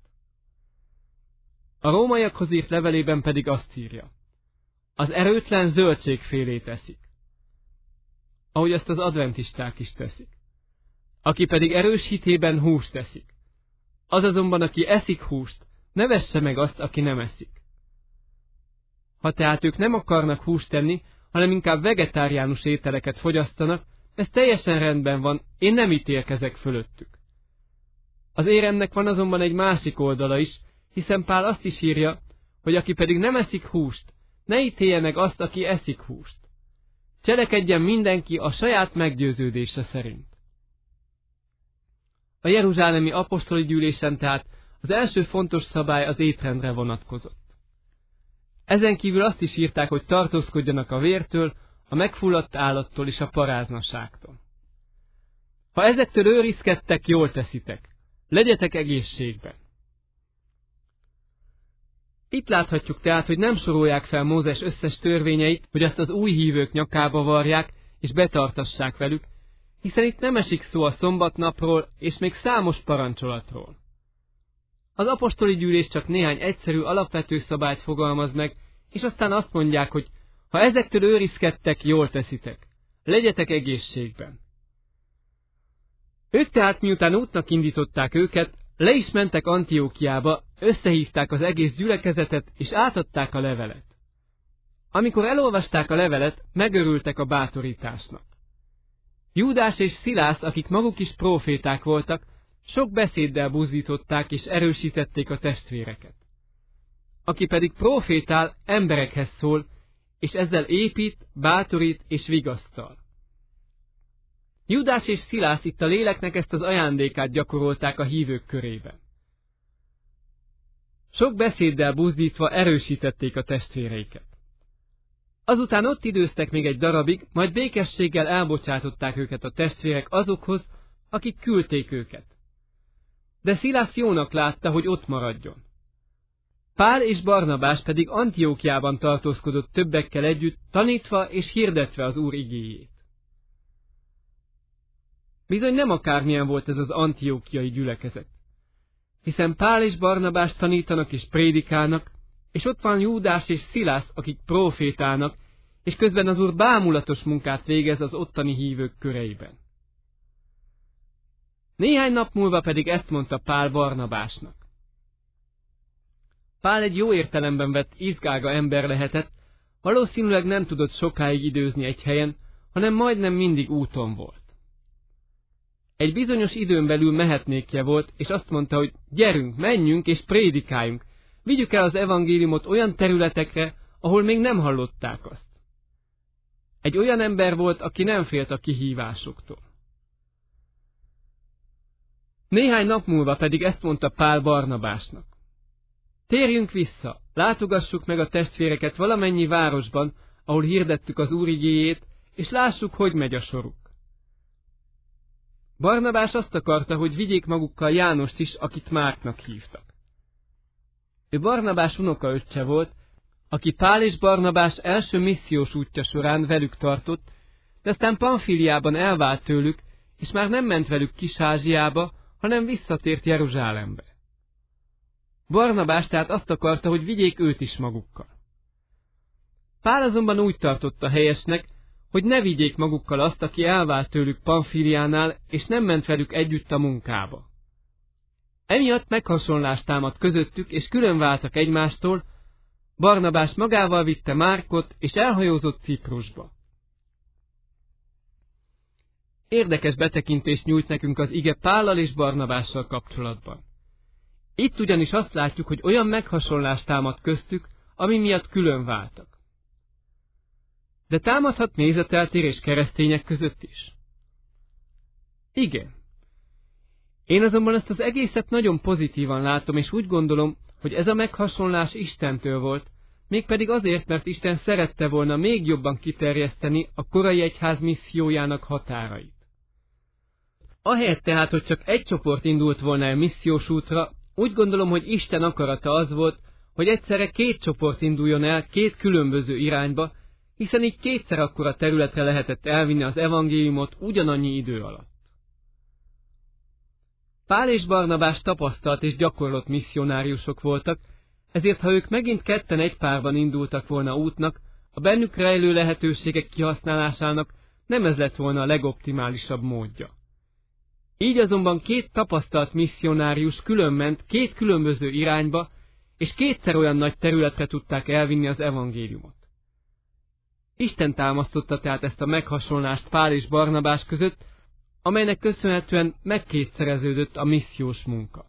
A rómaiakhoz írt levelében pedig azt írja: az erőtlen zöldségfélét eszik, ahogy azt az adventisták is teszik. Aki pedig erős hitében húst eszik, az azonban, aki eszik húst, ne vesse meg azt, aki nem eszik. Ha tehát ők nem akarnak húst tenni, hanem inkább vegetáriánus ételeket fogyasztanak, ez teljesen rendben van, én nem ítélkezek fölöttük. Az éremnek van azonban egy másik oldala is, hiszen Pál azt is írja, hogy aki pedig nem eszik húst, ne ítélje meg azt, aki eszik húst. Cselekedjen mindenki a saját meggyőződése szerint. A jeruzsálemi apostoli gyűlésen tehát az első fontos szabály az étrendre vonatkozott. Ezen kívül azt is írták, hogy tartózkodjanak a vértől, a megfulladt állattól és a paráznaságtól. Ha ezektől őrizkedtek, jól teszitek. Legyetek egészségben. Itt láthatjuk tehát, hogy nem sorolják fel Mózes összes törvényeit, hogy azt az új hívők nyakába varják és betartassák velük, hiszen itt nem esik szó a szombatnapról és még számos parancsolatról. Az apostoli gyűlés csak néhány egyszerű, alapvető szabályt fogalmaz meg, és aztán azt mondják, hogy ha ezektől őrizkedtek, jól teszitek. Legyetek egészségben. Ők tehát miután útnak indították őket, le is mentek Antiókiába, összehívták az egész gyülekezetet, és átadták a levelet. Amikor elolvasták a levelet, megörültek a bátorításnak. Júdás és Szilász, akik maguk is próféták voltak, sok beszéddel buzdították és erősítették a testvéreket. Aki pedig prófétál, emberekhez szól, és ezzel épít, bátorít és vigasztal. Júdás és Szilász itt a léleknek ezt az ajándékát gyakorolták a hívők körében. Sok beszéddel buzdítva erősítették a testvéreiket. Azután ott időztek még egy darabig, majd békességgel elbocsátották őket a testvérek azokhoz, akik küldték őket. De Szilász jónak látta, hogy ott maradjon. Pál és Barnabás pedig Antiókiában tartózkodott többekkel együtt, tanítva és hirdetve az Úr igéjét. Bizony nem akármilyen volt ez az antiókiai gyülekezet, hiszen Pál és Barnabás tanítanak és prédikálnak, és ott van Júdás és Szilász, akik prófétálnak, és közben az Úr bámulatos munkát végez az ottani hívők köreiben. Néhány nap múlva pedig ezt mondta Pál Barnabásnak. Pál egy jó értelemben vett izgága ember lehetett, valószínűleg nem tudott sokáig időzni egy helyen, hanem majdnem mindig úton volt. Egy bizonyos időn belül mehetnékje volt, és azt mondta, hogy gyerünk, menjünk és prédikáljunk, vigyük el az evangéliumot olyan területekre, ahol még nem hallották azt. Egy olyan ember volt, aki nem félt a kihívásoktól. Néhány nap múlva pedig ezt mondta Pál Barnabásnak. Térjünk vissza, látogassuk meg a testvéreket valamennyi városban, ahol hirdettük az Úr igéjét, és lássuk, hogy megy a soruk. Barnabás azt akarta, hogy vigyék magukkal Jánost is, akit Márknak hívtak. Ő Barnabás unokaöccse volt, aki Pál és Barnabás első missziós útja során velük tartott, de aztán Pamfíliában elvált tőlük, és már nem ment velük Kis-Ázsiába, hanem visszatért Jeruzsálembe. Barnabás tehát azt akarta, hogy vigyék őt is magukkal. Pál azonban úgy tartotta helyesnek, hogy ne vigyék magukkal azt, aki elvált tőlük Pamfíliánál, és nem ment velük együtt a munkába. Emiatt meghasonlást támadt közöttük, és külön váltak egymástól, Barnabás magával vitte Márkot, és elhajózott Ciprusba. Érdekes betekintést nyújt nekünk az ige Pállal és Barnabással kapcsolatban. Itt ugyanis azt látjuk, hogy olyan meghasonlás támad köztük, ami miatt külön váltak. De támadhat nézeteltérés keresztények között is? Igen. Én azonban ezt az egészet nagyon pozitívan látom, és úgy gondolom, hogy ez a meghasonlás Istentől volt, mégpedig azért, mert Isten szerette volna még jobban kiterjeszteni a korai egyház missziójának határait. Ahelyett tehát, hogy csak egy csoport indult volna el missziós útra, úgy gondolom, hogy Isten akarata az volt, hogy egyszerre két csoport induljon el két különböző irányba, hiszen így kétszer akkora területre lehetett elvinni az evangéliumot ugyanannyi idő alatt. Pál és Barnabás tapasztalt és gyakorlott misszionáriusok voltak, ezért ha ők megint ketten egy párban indultak volna útnak, a bennük rejlő lehetőségek kihasználásának nem ez lett volna a legoptimálisabb módja. Így azonban két tapasztalt misszionárius különment két különböző irányba, és kétszer olyan nagy területre tudták elvinni az evangéliumot. Isten támasztotta tehát ezt a meghasonlást Pál és Barnabás között, amelynek köszönhetően megkétszereződött a missziós munka.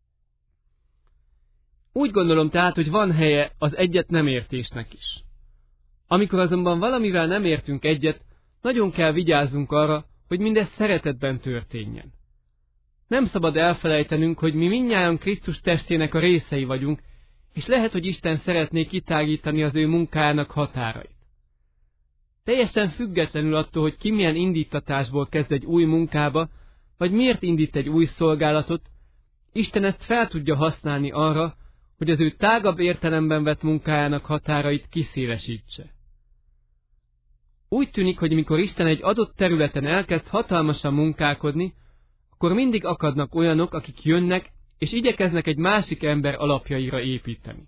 Úgy gondolom tehát, hogy van helye az egyet nem értésnek is. Amikor azonban valamivel nem értünk egyet, nagyon kell vigyázzunk arra, hogy mindez szeretetben történjen. Nem szabad elfelejtenünk, hogy mi mindnyájan Krisztus testének a részei vagyunk, és lehet, hogy Isten szeretné kitágítani az ő munkájának határait. Teljesen függetlenül attól, hogy ki milyen indítatásból kezd egy új munkába, vagy miért indít egy új szolgálatot, Isten ezt fel tudja használni arra, hogy az ő tágabb értelemben vett munkájának határait kiszélesítse. Úgy tűnik, hogy mikor Isten egy adott területen elkezd hatalmasan munkálkodni, akkor mindig akadnak olyanok, akik jönnek, és igyekeznek egy másik ember alapjaira építeni.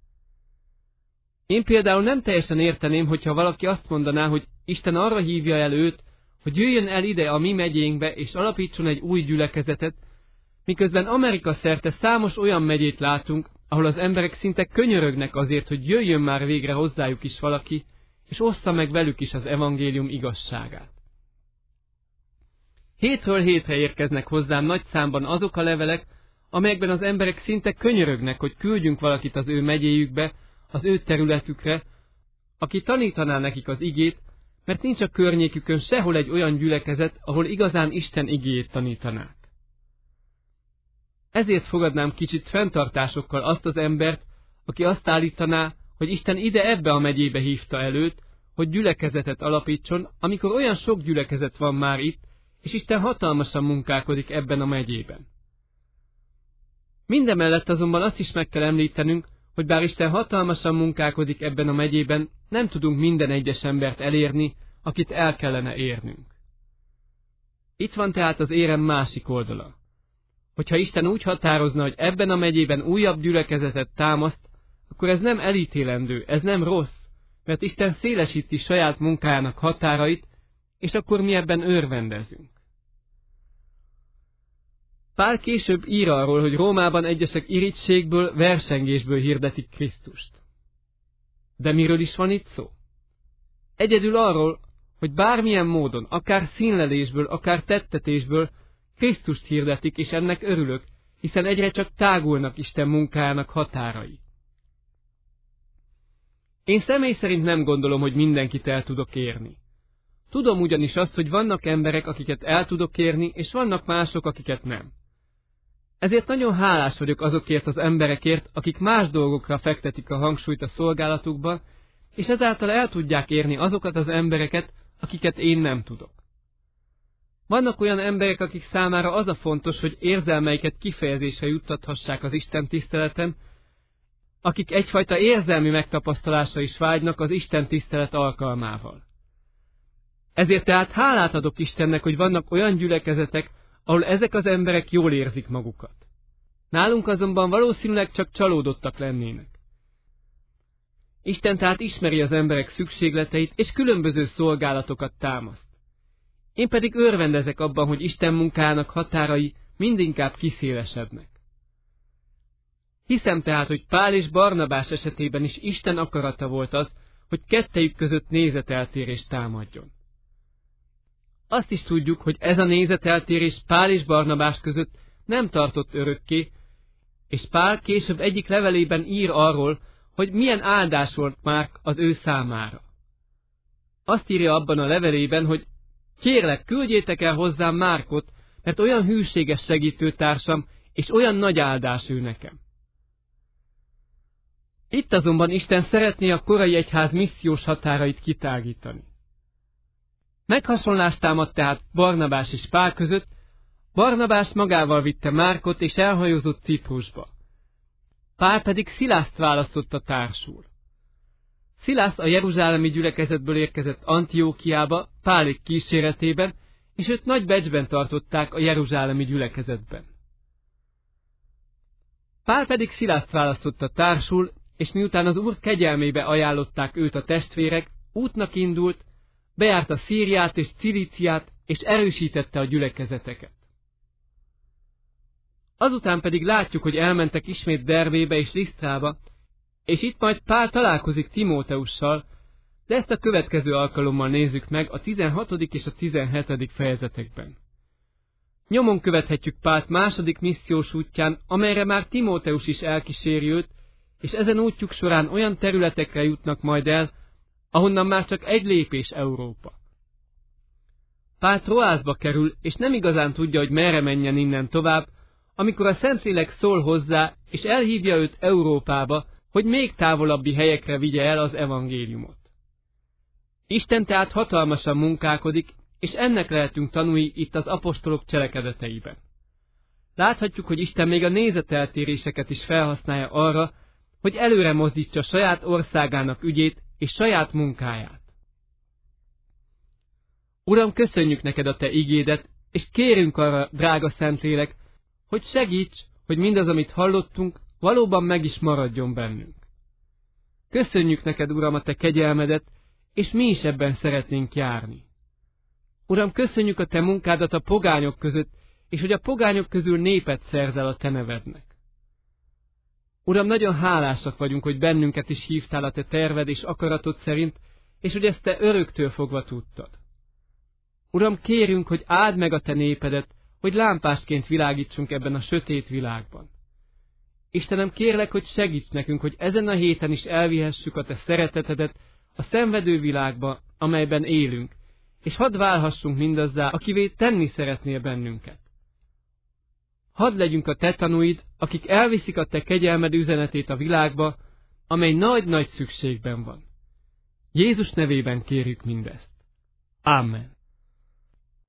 Én például nem teljesen érteném, hogyha valaki azt mondaná, hogy Isten arra hívja el őt, hogy jöjjön el ide a mi megyénkbe, és alapítson egy új gyülekezetet, miközben Amerika szerte számos olyan megyét látunk, ahol az emberek szinte könyörögnek azért, hogy jöjjön már végre hozzájuk is valaki, és ossza meg velük is az evangélium igazságát. Hétről hétre érkeznek hozzám nagy számban azok a levelek, amelyekben az emberek szinte könyörögnek, hogy küldjünk valakit az ő megyéjükbe, az ő területükre, aki tanítaná nekik az igét, mert nincs a környékükön sehol egy olyan gyülekezet, ahol igazán Isten igéjét tanítanák. Ezért fogadnám kicsit fenntartásokkal azt az embert, aki azt állítaná, hogy Isten ide ebbe a megyébe hívta előtt, hogy gyülekezetet alapítson, amikor olyan sok gyülekezet van már itt, és Isten hatalmasan munkálkodik ebben a megyében. Mindemellett azonban azt is meg kell említenünk, hogy bár Isten hatalmasan munkálkodik ebben a megyében, nem tudunk minden egyes embert elérni, akit el kellene érnünk. Itt van tehát az érem másik oldala. Hogyha Isten úgy határozna, hogy ebben a megyében újabb gyülekezetet támaszt, akkor ez nem elítélendő, ez nem rossz, mert Isten szélesíti saját munkájának határait, és akkor mi ebben örvendezünk. Pál később ír arról, hogy Rómában egyesek irigységből, versengésből hirdetik Krisztust. De miről is van itt szó? Egyedül arról, hogy bármilyen módon, akár színlelésből, akár tettetésből Krisztust hirdetik, és ennek örülök, hiszen egyre csak tágulnak Isten munkájának határai. Én személy szerint nem gondolom, hogy mindenkit el tudok érni. Tudom ugyanis azt, hogy vannak emberek, akiket el tudok érni, és vannak mások, akiket nem. Ezért nagyon hálás vagyok azokért az emberekért, akik más dolgokra fektetik a hangsúlyt a szolgálatukban, és ezáltal el tudják érni azokat az embereket, akiket én nem tudok. Vannak olyan emberek, akik számára az a fontos, hogy érzelmeiket kifejezésre juttathassák az Isten tiszteleten, akik egyfajta érzelmi megtapasztalásra is vágynak az Isten tisztelet alkalmával. Ezért tehát hálát adok Istennek, hogy vannak olyan gyülekezetek, ahol ezek az emberek jól érzik magukat. Nálunk azonban valószínűleg csak csalódottak lennének. Isten tehát ismeri az emberek szükségleteit, és különböző szolgálatokat támaszt. Én pedig örvendezek abban, hogy Isten munkának határai mindinkább kiszélesednek. Hiszem tehát, hogy Pál és Barnabás esetében is Isten akarata volt az, hogy kettejük között nézeteltérés támadjon. Azt is tudjuk, hogy ez a nézeteltérés Pál és Barnabás között nem tartott örökké, és Pál később egyik levelében ír arról, hogy milyen áldás volt Márk az ő számára. Azt írja abban a levelében, hogy kérlek, küldjétek el hozzám Márkot, mert olyan hűséges segítőtársam, és olyan nagy áldás ő nekem. Itt azonban Isten szeretné a korai egyház missziós határait kitágítani. Meghasonlást támadt tehát Barnabás és Pál között, Barnabás magával vitte Márkot és elhajózott Ciprusba. Pál pedig Szilászt választotta társul. Szilász a jeruzsálemi gyülekezetből érkezett Antiókiába Pálék kíséretében, és őt nagy becsben tartották a jeruzsálemi gyülekezetben. Pál pedig Szilászt választotta társul, és miután az Úr kegyelmébe ajánlották őt a testvérek, útnak indult, bejárta Szíriát és Cilíciát, és erősítette a gyülekezeteket. Azután pedig látjuk, hogy elmentek ismét Dervébe és Lisztrába, és itt majd Pál találkozik Timóteussal, de ezt a következő alkalommal nézzük meg a tizenhatodik és a tizenhetedik fejezetekben. Nyomon követhetjük Pált második missziós útján, amelyre már Timóteus is elkíséri őt, és ezen útjuk során olyan területekre jutnak majd el, ahonnan már csak egy lépés Európa. Pál Troászba kerül, és nem igazán tudja, hogy merre menjen innen tovább, amikor a Szentlélek szól hozzá, és elhívja őt Európába, hogy még távolabbi helyekre vigye el az evangéliumot. Isten tehát hatalmasan munkálkodik, és ennek lehetünk tanúi itt az apostolok cselekedeteiben. Láthatjuk, hogy Isten még a nézeteltéréseket is felhasználja arra, hogy előre mozdítsa saját országának ügyét és saját munkáját. Uram, köszönjük neked a te igédet, és kérünk arra, drága Szentlélek, hogy segíts, hogy mindaz, amit hallottunk, valóban meg is maradjon bennünk. Köszönjük neked, Uram, a te kegyelmedet, és mi is ebben szeretnénk járni. Uram, köszönjük a te munkádat a pogányok között, és hogy a pogányok közül népet szerzel a te nevednek. Uram, nagyon hálásak vagyunk, hogy bennünket is hívtál a te terved és akaratod szerint, és hogy ezt te öröktől fogva tudtad. Uram, kérünk, hogy áld meg a te népedet, hogy lámpásként világítsunk ebben a sötét világban. Istenem, kérlek, hogy segíts nekünk, hogy ezen a héten is elvihessük a te szeretetedet a szenvedő világba, amelyben élünk, és hadd válhassunk mindazzá, akivé tenni szeretnél bennünket. Hadd legyünk a te tanúid, akik elviszik a te kegyelmed üzenetét a világba, amely nagy-nagy szükségben van. Jézus nevében kérjük mindezt. Amen.